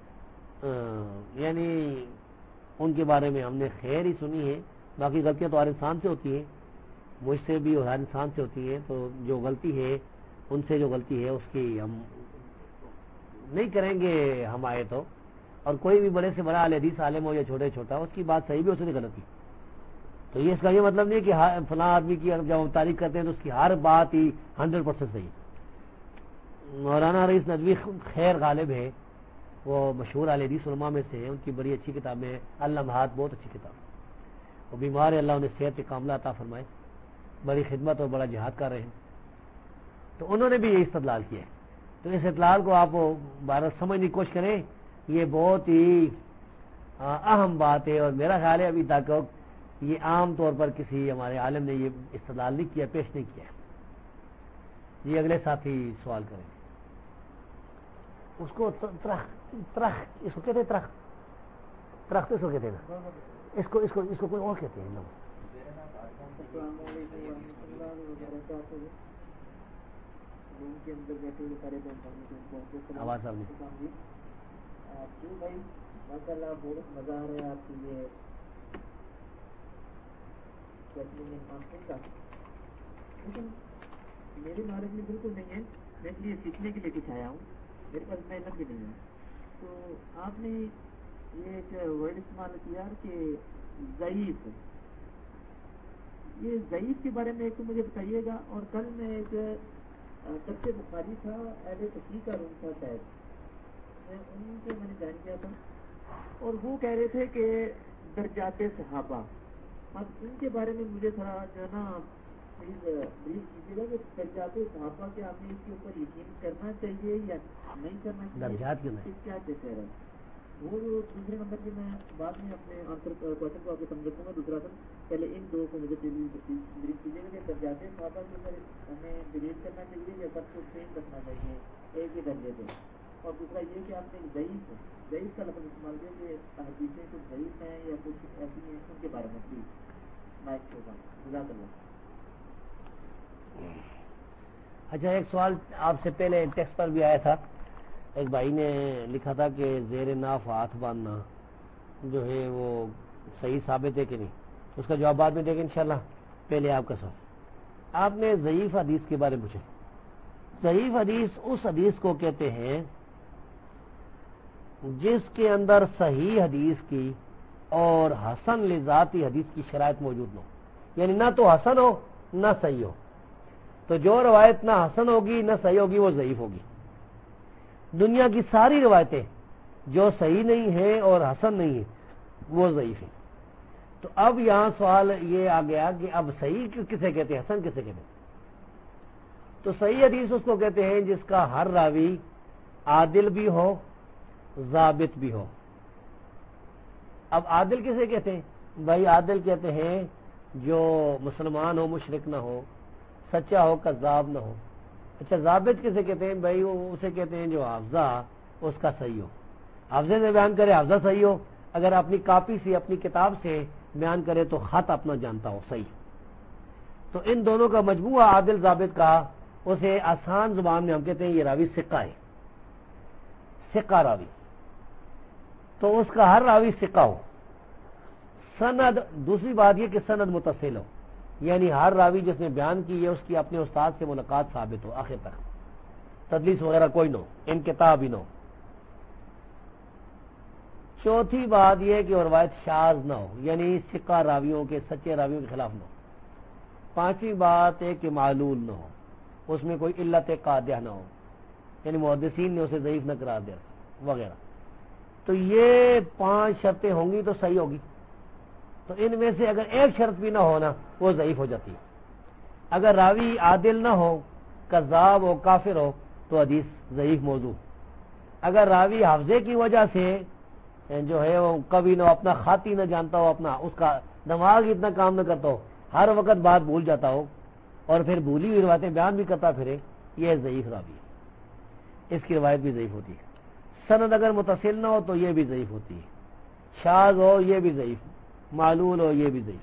یعنی ان کے بارے میں ہم نے خیر ہی سنی ہے. باقی غلطیاں تو ہر انسان سے ہوتی ہیں، مجھ سے بھی ہر انسان سے ہوتی ہیں. تو جو غلطی ہے ان سے جو غلطی ہے اس کی ہم نہیں کریں گے ہم آئے تو، اور کوئی بھی بڑے سے بڑا اہل حدیث عالم ہو یا چھوٹے چھوٹا، اس کی بات صحیح بھی ہو سکتی غلطی. تو یہ اس کا یہ مطلب نہیں کہ فلاں آدمی کی جب ہم تعریف کرتے ہیں تو اس کی ہر بات ہی ہنڈریڈ پرسینٹ صحیح. مولانا رئیس ندوی خیر غالب ہے، وہ مشہور اہل حدیث علماء میں سے ہیں. ان کی بڑی اچھی کتابیں ہیں، اللمحات بہت اچھی کتاب. وہ بیمار ہے، اللہ انہیں صحت کاملہ عطا فرمائے، بڑی خدمت اور بڑا جہاد کر رہے ہیں. تو انہوں نے بھی یہ استدلال کیا ہے. تو اس استدلال کو آپ بھارت سمجھنے کی کوشش کریں، یہ بہت ہی اہم بات ہے. اور میرا خیال ہے ابھی تک یہ عام طور پر کسی ہمارے عالم نے یہ استدلال نہیں کیا، پیش نہیں کیا. یہ اگلے ساتھی سوال کریں گے. اس کو ترخ ترخ اس کو کہتے ہیں، ترخ ترخت اس کو کہتے ہیں نا، اس کو اس کو اس کو کوئی اور کہتے ہیں لوگ. آواز صاحب نے بھائی ماشاء اللہ بہت مزہ آ رہا ہے آپ کی یہ کا، لیکن میری نالج میں بالکل نہیں ہے. میں اس لیے سیکھنے کے لیے کچھ آیا ہوں، میرے پاس اتنا علم بھی نہیں ہے. تو آپ نے یہ ایک ورڈ استعمال کیا کہ ضعیف، یہ ضعیف کے بارے میں ایک تو مجھے بتائیے گا. اور کل میں ایک سب سے بخاری تھا، اہل تفسیر کا روم تھا شاید، میں ان کو میں نے جان کیا تھا، اور وہ کہہ رہے تھے کہ درجات صحابہ. اب ان کے بارے میں مجھے تھوڑا جو ہے نا پلیز بریف کیجیے گا کہ درجات صحابہ کے ہمیں اس کے اوپر یقین کرنا چاہیے یا نہیں کرنا چاہیے، درجات کیوں نہیں؟ کیا کہتے ہیں وہ. دوسرے نمبر پہ میں بعد میں اپنے آنسر کوشچن کو آپ کو سمجھتا ہوں. دوسرا سر پہلے ان دو کو مجھے بریف کیجیے گا کہ درجات صحابہ کے اوپر ہمیں بلیو کرنا چاہیے یا سب کو سیم رکھنا چاہیے ایک ہی درجے پہ. اور دوسرا یہ کہ آپ نے ضعیف ضعیف کا لفظ استعمال کیا کہ حدیثیں کچھ ضعیف ہیں یا کچھ ایسی ہیں، ان کے بارے میں پلیز مائک ہوگا. جزاک اللہ. اچھا، ایک سوال آپ سے پہلے ٹیکسٹ پر بھی آیا تھا. ایک بھائی نے لکھا تھا کہ زیر ناف ہاتھ باندھنا جو ہے وہ صحیح ثابت ہے کہ نہیں. اس کا جواب بعد میں دیں گے انشاءاللہ. پہلے آپ کا سوال، آپ نے ضعیف حدیث کے بارے میں پوچھا. ضعیف حدیث اس حدیث کو کہتے ہیں جس کے اندر صحیح حدیث کی اور حسن لذاتی حدیث کی شرائط موجود نہ ہو، یعنی نہ تو حسن ہو نہ صحیح ہو. تو جو روایت نہ حسن ہوگی نہ صحیح ہوگی وہ ضعیف ہوگی. دنیا کی ساری روایتیں جو صحیح نہیں ہیں اور حسن نہیں ہیں وہ ضعیف ہیں. تو اب یہاں سوال یہ آ گیا کہ اب صحیح کسے کہتے ہیں، حسن کسے کہتے ہیں. تو صحیح حدیث اس کو کہتے ہیں جس کا ہر راوی عادل بھی ہو ضابط بھی ہو. اب عادل کسے کہتے ہیں؟ بھائی عادل کہتے ہیں جو مسلمان ہو مشرک نہ ہو، سچا ہو کذاب نہ ہو۔ اچھا ضابط کسے کہتے ہیں بھائی؟ اسے کہتے ہیں جو حافظہ اس کا صحیح ہو، حافظے سے بیان کرے حافظہ صحیح ہو، اگر اپنی کاپی سے اپنی کتاب سے بیان کرے تو خط اپنا جانتا ہو صحیح۔ تو ان دونوں کا مجموعہ عادل ضابط کا، اسے آسان زبان میں ہم کہتے ہیں یہ راوی ثقہ ہے، ثقہ راوی۔ تو اس کا ہر راوی ثقہ ہو۔ سند، دوسری بات یہ کہ سند متصل ہو، یعنی ہر راوی جس نے بیان کی ہے اس کی اپنے استاد سے ملاقات ثابت ہو آخر تک، تدلیس وغیرہ کوئی نہ ہو، انقطاع بھی نہ ہو۔ چوتھی بات یہ کہ روایت شاذ نہ ہو، یعنی ثقہ راویوں کے، سچے راویوں کے خلاف نہ ہو۔ پانچویں بات ہے کہ معلول نہ ہو، اس میں کوئی علت قادحہ نہ ہو، یعنی محدثین نے اسے ضعیف نہ قرار دیا وغیرہ۔ تو یہ پانچ شرطیں ہوں گی تو صحیح ہوگی۔ تو ان میں سے اگر ایک شرط بھی نہ ہونا وہ ضعیف ہو جاتی ہے۔ اگر راوی عادل نہ ہو، کذاب ہو، کافر ہو، تو حدیث ضعیف موضوع۔ اگر راوی حافظے کی وجہ سے جو ہے وہ کبھی نہ اپنا خاطی نہ جانتا ہو، اپنا اس کا دماغ اتنا کام نہ کرتا ہو، ہر وقت بات بھول جاتا ہو اور پھر بھولی ہوئی روایتیں بیان بھی کرتا پھرے، یہ ضعیف راوی ہے، اس کی روایت بھی ضعیف ہوتی ہے۔ سند اگر متصل نہ ہو تو یہ بھی ضعیف ہوتی ہے، شاذ ہو یہ بھی ضعیف، معلول ہو یہ بھی ضعیف۔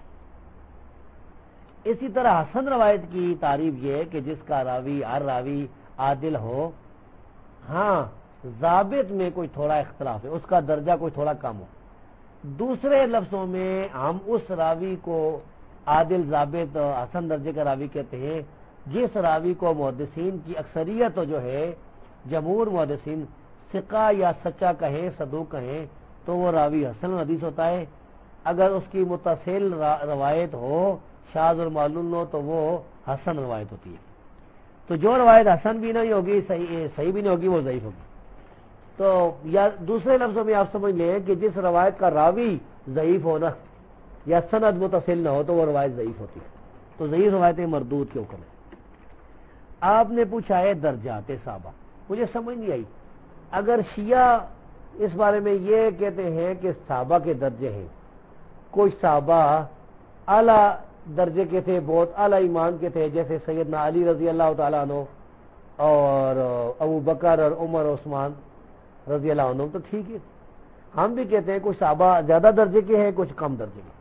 اسی طرح حسن روایت کی تعریف یہ ہے کہ جس کا راوی ہر راوی عادل ہو، ہاں ضابط میں کوئی تھوڑا اختلاف ہے، اس کا درجہ کوئی تھوڑا کم ہو۔ دوسرے لفظوں میں ہم اس راوی کو عادل ضابط حسن درجے کا راوی کہتے ہیں جس راوی کو محدثین کی اکثریت جو ہے، جمہور محدثین ثقہ یا سچا کہیں، صدوق کہیں، تو وہ راوی حسن حدیث ہوتا ہے۔ اگر اس کی متصل روایت ہو، شاذ اور معلول نہ ہو، تو وہ حسن روایت ہوتی ہے۔ تو جو روایت حسن بھی نہیں ہوگی، صحیح صحیح بھی نہیں ہوگی، وہ ضعیف ہوگی۔ تو یا دوسرے لفظوں میں آپ سمجھ لیں کہ جس روایت کا راوی ضعیف ہونا یا سند متصل نہ ہو تو وہ روایت ضعیف ہوتی ہے۔ تو ضعیف روایتیں مردود کے حکم ہے۔ آپ نے پوچھا ہے درجات صحابہ، مجھے سمجھ نہیں آئی۔ اگر شیعہ اس بارے میں یہ کہتے ہیں کہ صحابہ کے درجے ہیں، کچھ صحابہ اعلیٰ درجے کے تھے، بہت اعلیٰ ایمان کے تھے، جیسے سیدنا علی رضی اللہ تعالیٰ عنہ اور ابو بکر اور عمر عثمان رضی اللہ عنہ، تو ٹھیک ہے۔ ہم بھی کہتے ہیں کچھ صحابہ زیادہ درجے کے ہیں، کچھ کم درجے کے۔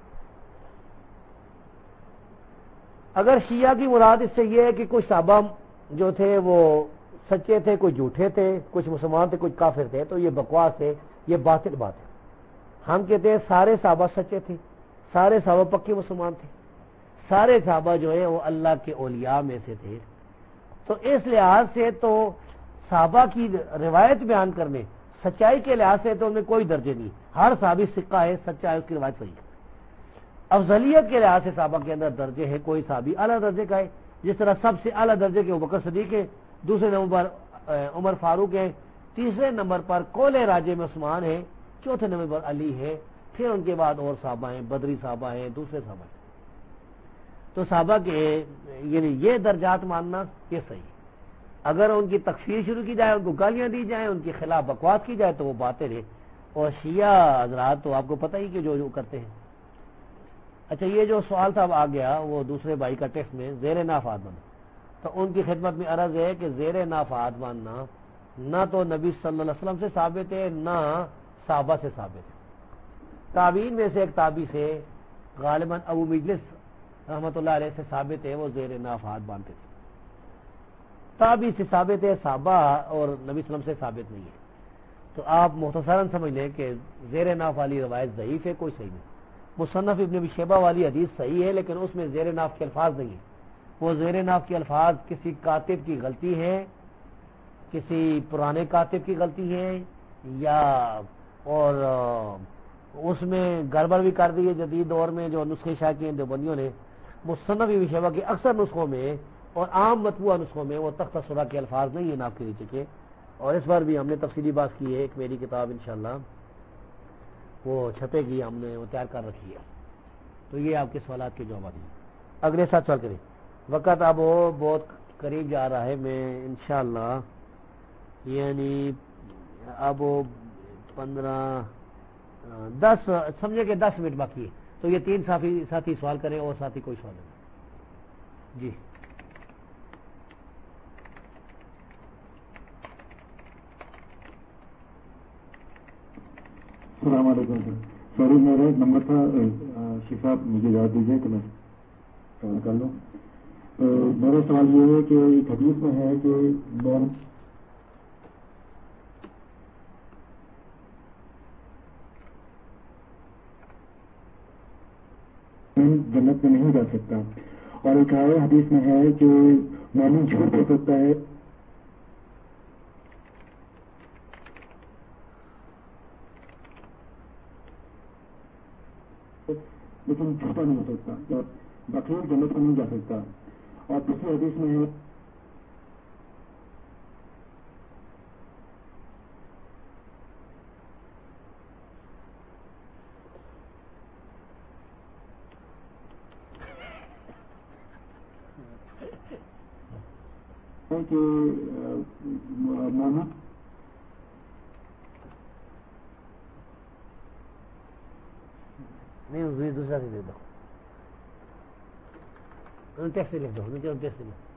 اگر شیعہ کی مراد اس سے یہ ہے کہ کچھ صحابہ جو تھے وہ سچے تھے، کچھ جھوٹے تھے، کچھ مسلمان تھے، کچھ کافر تھے، تو یہ بکواس ہے، یہ باطل بات ہے۔ ہم کہتے ہیں سارے صحابہ سچے تھے، سارے صحابہ پکے مسلمان تھے، سارے صحابہ جو ہے وہ اللہ کے اولیاء میں سے تھے۔ تو اس لحاظ سے تو صحابہ کی روایت بیان کرنے، سچائی کے لحاظ سے تو ان میں کوئی درجے نہیں، ہر صحابی ثقہ ہے، سچا ہے، اس کی روایت صحیح ہے۔ افضلیت کے لحاظ سے صحابہ کے اندر درجے ہیں، کوئی صحابی اعلیٰ درجے کا ہے، جس طرح سب سے اعلیٰ درجے کے ابوبکر صدیق ہے، دوسرے نمبر پر عمر فاروق ہے، تیسرے نمبر پر قول راجح میں عثمان ہے، چوتھے نمبر پر علی ہے، پھر ان کے بعد اور صحابہ ہیں، بدری صحابہ ہیں، دوسرے صحابہ ہیں۔ تو صحابہ کے یعنی یہ درجات ماننا یہ صحیح ہے۔ اگر ان کی تکفیر شروع کی جائے، ان کو گالیاں دی جائیں، ان کے خلاف بکواس کی جائے تو وہ باطل ہے۔ اور شیعہ حضرات تو آپ کو پتہ ہی کہ جو جو کرتے ہیں۔ اچھا، یہ جو سوال صاحب آ گیا وہ دوسرے بھائی کا ٹیکسٹ میں زیر نافعات ماننا، تو ان کی خدمت میں عرض ہے کہ زیر نافعات ماننا نہ تو نبی صلی اللہ علیہ وسلم سے ثابت ہے، نہ صحابہ سے ثابت ہے۔ تابعین میں سے ایک تابعی سے غالباً ابو مجلس رحمۃ اللہ علیہ سے ثابت ہے، وہ زیر نافعات مانتے تھے۔ تابعی سے ثابت ہے، صحابہ اور نبی صلی اللہ علیہ وسلم سے ثابت نہیں ہے۔ تو آپ مختصراً سمجھ لیں کہ زیر ناف والی روایت ضعیف ہے، کوئی صحیح نہیں۔ مصنف ابن ابی شیبہ والی حدیث صحیح ہے، لیکن اس میں زیر ناف کے الفاظ نہیں ہیں۔ وہ زیر ناف کے الفاظ کسی کاتب کی غلطی ہے، کسی پرانے کاتب کی غلطی ہے، یا اور اس میں گڑبڑ بھی کر دی ہے جدید دور میں جو نسخے شائع کیے ہیں دیوبندیوں نے۔ مصنف ابن شیبہ کے اکثر نسخوں میں اور عام مطبوعہ نسخوں میں وہ تختہ سرا کے الفاظ نہیں ہیں ناف کے نیچے کے، اور اس بار بھی ہم نے تفصیلی بات کی ہے۔ ایک میری کتاب انشاءاللہ وہ چھپے گی، ہم نے وہ تیار کر رکھی ہے۔ تو یہ آپ کے سوالات کے جوابات ہیں۔ اگلے ساتھ سوال کریں، وقت اب وہ بہت قریب جا رہا ہے، میں انشاءاللہ یعنی اب وہ پندرہ دس سمجھے کہ دس منٹ باقی ہے، تو یہ تین ساتھی ساتھی سوال کریں اور ساتھی کوئی سوال نہیں. جی السلام علیکم سر. سوری میرا ایک نمبر تھا, شفا مجھے یاد دیجیے کہ میں سوال کر لوں. میرا سوال یہ ہے کہ ایک حدیث میں ہے کہ جنت میں نہیں جا سکتا, اور ایک اور حدیث میں ہے کہ مومن جھوٹ ہو سکتا ہے لیکن جھوٹا نہیں ہو سکتا, بخیل جنت میں نہیں جا سکتا. اور دوسری حدیث میں ہے کہ مومن نہیں دوسرا سے لکھ دو, ٹیکس سے لکھ دو, ٹیکس سے لکھ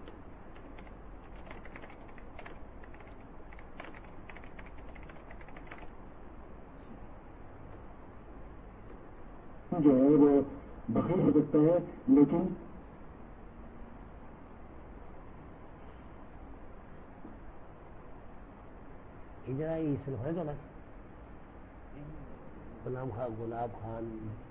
جو ہے وہ بخیل ہو سکتا ہے لیکن غلام خان گلاب خان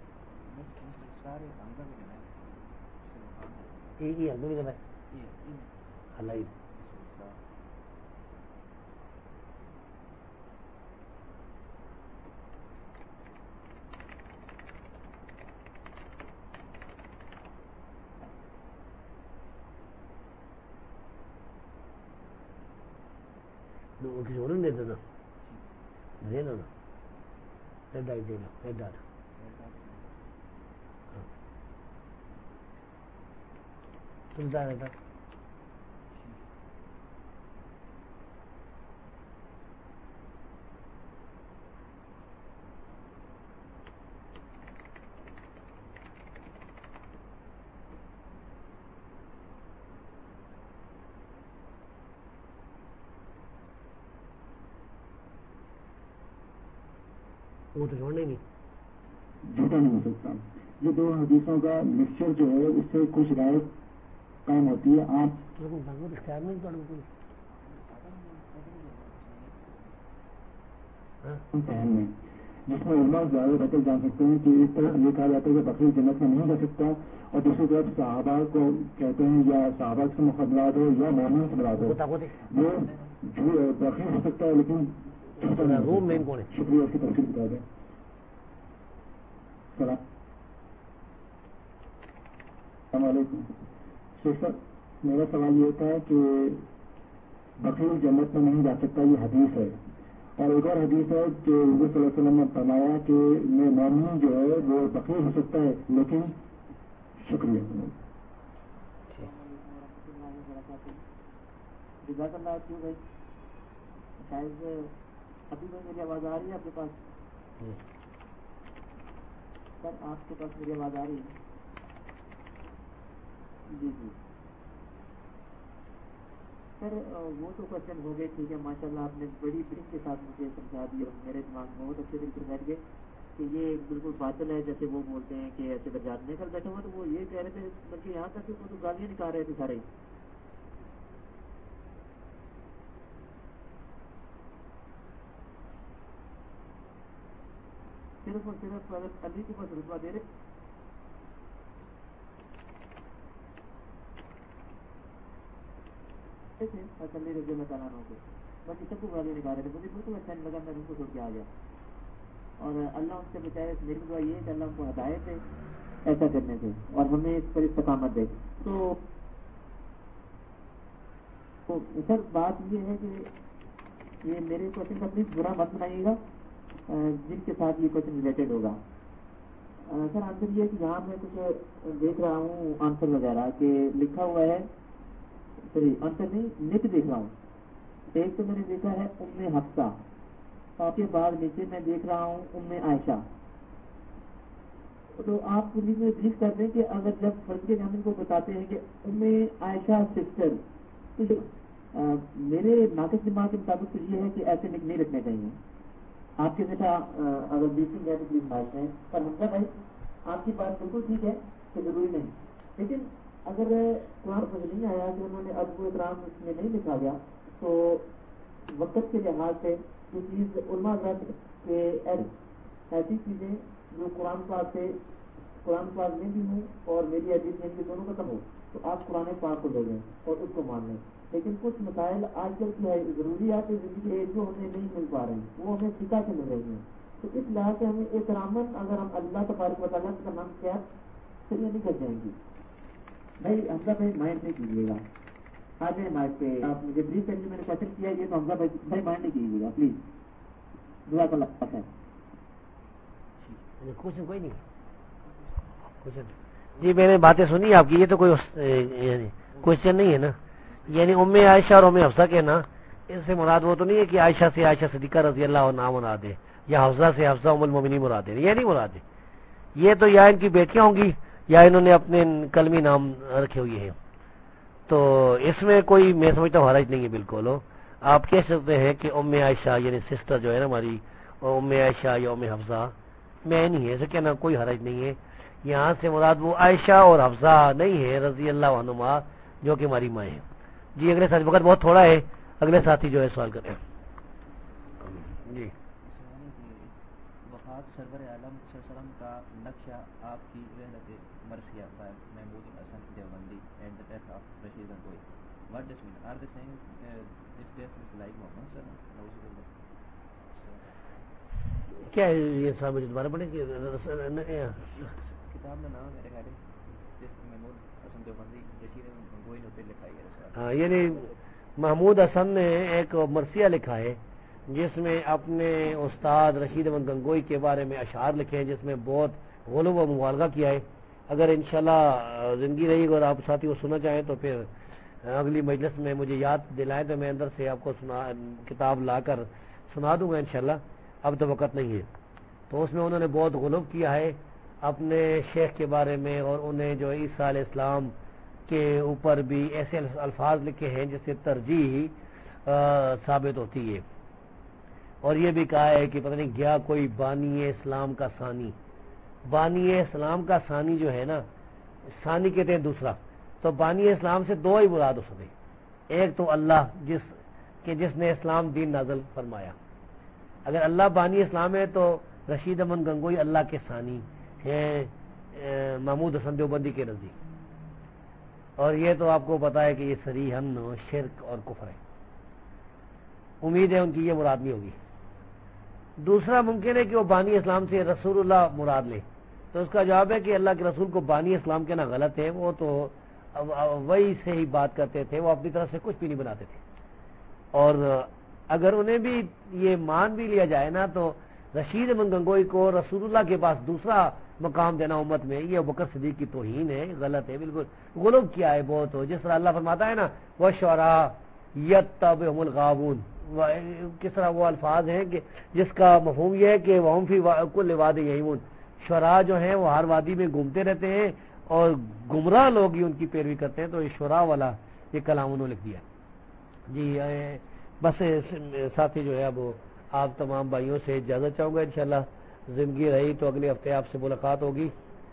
کسی اور دے دینا دے لو نا ریڈ ڈاٹ دے لو ریڈ ڈاٹ چلتا رہتا. وہ تو چھوڑنے نہیں جھوٹا نہیں ہو سکتا. یہ دو حدیثوں کا مکسچر جو ہے اس سے کچھ رائے قائم ہوتی ہے. آپ اختیار نہیں فہم میں جس میں علماء زیادہ بہتر جان سکتے ہیں کہ ایک طرف یہ کہا جاتا ہے کہ بقیر جنت میں نہیں جا سکتا, اور دوسری طرف صحابہ کو کہتے ہیں یا صحابہ سے مقدمات ہو یا مومن سے مراد ہو, وہ بقیر ہو سکتا ہے لیکن روم مین کون ہے. شکریہ, اس کی تفصیل بتا دیں. السلام علیکم. شیخ صاحب میرا سوال یہ تھا کہ بقیر جنت میں نہیں جا سکتا, یہ حدیث ہے, اور ایک اور حدیث ہے کہ حضور صلی اللہ علیہ وسلم نے فرمایا کہ میں مومن جو ہے وہ بقیر ہو سکتا ہے لیکن. شکریہ. جزاک اللہ. کیوں بھائی شاید ابھی بھائی میری آواز آ رہی ہے آپ کے پاس؟ سر آپ کے پاس میری آواز آ رہی ہے؟ جی جی سر وہ تو کوشچن ہو گئے, ٹھیک ہے, ماشاء اللہ آپ نے بڑی برنگ کے ساتھ مجھے سمجھا دیا اور میرے دماغ میں بہت اچھے دل سے بیٹھ گئے کہ یہ بالکل باطل ہے. جیسے وہ بولتے ہیں کہ ایسے درجات نہیں کر بیٹھے ہوں, تو وہ یہ کہہ رہے تھے بلکہ یہاں تک کہ وہ تو گالیاں نکال رہے تھے سارے ہی. صرف اور صرف حضرت علی کو بس رتبہ دے رہے تھے علی رضی اللہ تعالیٰ عنہ کو, باقی سب کو گالیاں نکال رہے تھے. مجھے بالکل اچھا نہیں لگا, میں ان کو چھوڑ کے آ گیا. اور اللہ ان سے بچائے. میری دعا یہ ہے کہ اللہ ان کو ہدایت دے ایسا کرنے سے, اور ہمیں اس پر استقامت دے. تو سر بات یہ ہے کہ یہ میرے کوشچن کا پلیز برا مت بنائیے گا جن کے ساتھ یہ کوشچن ریلیٹڈ ہوگا. سر آنسر یہ ہے کہ یہاں میں کچھ دیکھ رہا ہوں آنسر وغیرہ کہ لکھا ہوا ہے, سوری آنسر نہیں نت دیکھ رہا ہوں. ایک تو میں نے دیکھا ہے ام حفصہ, اور کے بعد نیچے میں دیکھ رہا ہوں ام عائشہ. تو آپ پولیس میں بریف کرتے ہیں کہ اگر جب فرقے جامن کو بتاتے ہیں کہ ام عائشہ سسٹر، تو میرے ناقص دماغ کے مطابق تو یہ ہے کہ ایسے نک نہیں رکھنے چاہیے. آپ کے جیسا اگر بیٹنگ ہے تو پلیز بات ہے. پر حمزہ بھائی آپ کی بات بالکل ٹھیک ہے کہ ضروری نہیں، لیکن اگر قرآن پر نہیں آیا کہ انہوں نے ادب و احترام اس میں نہیں لکھا گیا تو وقت کے لحاظ سے جو چیز علماء حضرات کے ایسی چیزیں جو قرآن پاک سے قرآن پاک میں بھی ہوں اور میری حدیث میں بھی دونوں ختم ہو تو آپ قرآن پاک کو لے لیں اور اس کو مان لیں. لیکن کچھ مسائل آج کل کی ہے ضروریات زندگی جو ہمیں نہیں مل پا رہی وہ ہمیں فقہ سے مل رہی ہیں. تو اس لحاظ سے ہمیں احتراماً اگر ہم اللہ تبارک و تعالیٰ کا نام کیا چلیے نہیں کر جائیں گی. بھائی حمزہ بھائی مائنڈ نہیں کیجیے گا، آ جائیں مائنڈ پہ. آپ مجھے بریف کرنے میں نے کوشچن کیا یہ تو حمزہ بھائی بھائی مائنڈ نہیں کیجیے گا پلیز. جزاک اللہ خیر. کوشچن کوئی نہیں کوشچن جی میں نے باتیں سنی آپ کی، یہ تو کوئی کوشچن نہیں ہے نا. یعنی ام عائشہ اور ام حفصہ کے نا اس سے مراد وہ تو نہیں ہے کہ عائشہ سے عائشہ صدیقہ رضی اللہ عنہا مراد ہے یا حفصہ سے حفصہ ام المومنین مراد ہے، یہ نہیں مراد ہے. یہ تو یا ان کی بیٹیاں ہوں گی یا انہوں نے اپنے کلمی نام رکھے ہوئے ہیں. تو اس میں کوئی میں سمجھتا ہوں حرج نہیں ہے بالکل. ہو آپ کہہ سکتے ہیں کہ ام عائشہ یعنی سسٹر جو ہے نا ہماری ام عائشہ یا ام حفصہ میں نہیں ہے، ایسے کہنا کوئی حرج نہیں ہے. یہاں سے مراد وہ عائشہ اور حفصہ نہیں ہے رضی اللہ عنہما جو کہ ہماری ماں ہیں. جی اگلے ساتھی وقت بہت تھوڑا ہے، اگلے ساتھی جو ہے سوال کرتے ہیں. جی وفات سرور عالم صلی اللہ علیہ وسلم کا نقشہ آپ کی رحلت مرثیہ by Mahmood Hasan Deobandi and the death of Rashid Gangohi. What does mean? Are they saying uh, this death is like Muhammad sallallahu alaihi wasallam? کیا ہے یہ صاحب مجھے دوبارہ پڑھیں کہ کتاب کا نام میرے خیال ہے جس محمود حسن دیوبندی رشید گنگوئی نے لکھا ہے. ہاں یعنی محمود حسن نے ایک مرثیہ لکھا ہے جس میں اپنے استاد رشید احمد گنگوئی کے بارے میں اشعار لکھے ہیں جس میں بہت غلو و مبالغہ کیا ہے. اگر انشاءاللہ زندگی رہی اور آپ ساتھی کو سننا چاہیں تو پھر اگلی مجلس میں مجھے یاد دلائیں تو میں اندر سے آپ کو سنا کتاب لا کر سنا دوں گا انشاءاللہ. اب تو وقت نہیں ہے. تو اس میں انہوں نے بہت غلو کیا ہے اپنے شیخ کے بارے میں اور انہیں جو عیسیٰ علیہ السلام کے اوپر بھی ایسے الفاظ لکھے ہیں جس سے ترجیح ثابت ہوتی ہے. اور یہ بھی کہا ہے کہ پتہ نہیں گیا کوئی بانی اسلام کا ثانی. بانی اسلام کا ثانی جو ہے نا ثانی کہتے ہیں دوسرا، تو بانی اسلام سے دو ہی مراد ہو سکے. ایک تو اللہ جس کہ جس نے اسلام دین نازل فرمایا. اگر اللہ بانی اسلام ہے تو رشید احمد گنگوئی اللہ کے ثانی ہیں محمود حسن دیوبندی کے نزدیک. اور یہ تو آپ کو پتا ہے کہ یہ صریحاً شرک اور کفر ہے. امید ہے ان کی یہ مراد نہیں ہوگی. دوسرا ممکن ہے کہ وہ بانی اسلام سے رسول اللہ مراد لے، تو اس کا جواب ہے کہ اللہ کے رسول کو بانی اسلام کہنا غلط ہے. وہ تو وہی سے ہی بات کرتے تھے، وہ اپنی طرف سے کچھ بھی نہیں بناتے تھے. اور اگر انہیں بھی یہ مان بھی لیا جائے نا تو رشید احمد گنگوئی کو رسول اللہ کے پاس دوسرا مقام دینا امت میں یہ ابوبکر صدیق کی توہین ہے، غلط ہے بالکل. غلو کیا ہے بہت ہو. جس طرح اللہ فرماتا ہے نا وہ شعراء یتبعہم الغاوون، کس طرح وہ الفاظ ہیں کہ جس کا مفہوم یہ ہے کہ وہم فی کل واد یہیمون. شعراء جو ہیں وہ ہر وادی میں گھومتے رہتے ہیں اور گمراہ لوگ ہی ان کی پیروی کرتے ہیں. تو یہ شعراء والا یہ کلام انہوں نے لکھ دیا. جی بس ساتھی جو ہے اب آپ تمام بھائیوں سے اجازت چاہوں گا. انشاءاللہ زندگی رہی تو اگلے ہفتے آپ سے ملاقات ہوگی.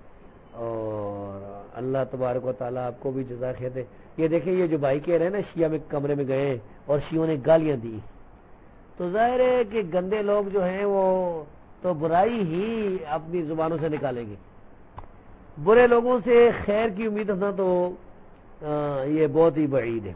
اور اللہ تبارک و تعالیٰ آپ کو بھی جزا خیر دے. یہ دیکھیں یہ جو بھائی کہہ رہے ہیں نا شیعہ میں کمرے میں گئے اور شیعوں نے گالیاں دی، تو ظاہر ہے کہ گندے لوگ جو ہیں وہ تو برائی ہی اپنی زبانوں سے نکالیں گے. برے لوگوں سے خیر کی امید رکھنا تو یہ بہت ہی بعید ہے.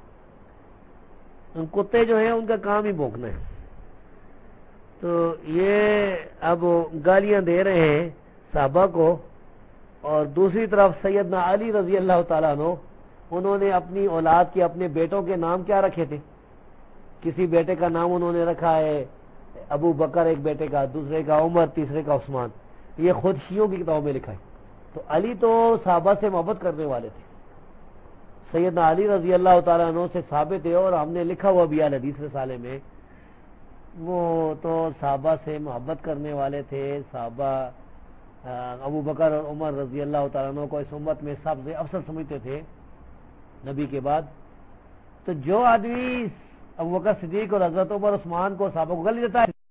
ان کتے جو ہیں ان کا کام ہی بھونکنا ہے. تو یہ اب گالیاں دے رہے ہیں صحابہ کو، اور دوسری طرف سیدنا علی رضی اللہ تعالیٰ عنہ انہوں نے اپنی اولاد کے اپنے بیٹوں کے نام کیا رکھے تھے. کسی بیٹے کا نام انہوں نے رکھا ہے ابو بکر، ایک بیٹے کا، دوسرے کا عمر، تیسرے کا عثمان. یہ خود شیعوں کی کتابوں میں لکھا ہے. تو علی تو صحابہ سے محبت کرنے والے تھے. سیدنا علی رضی اللہ تعالیٰ عنہ سے ثابت ہے اور ہم نے لکھا ہوا بھی الحدیث رسالے میں، وہ تو صحابہ سے محبت کرنے والے تھے. صحابہ ابو بکر اور عمر رضی اللہ تعالیٰ عنہ کو اس امت میں سب سے افضل سمجھتے تھے نبی کے بعد، تو جو آدمی ابو بکر صدیق اور حضرت عمر عثمان کو صحابہ کو گالی دیتا ہے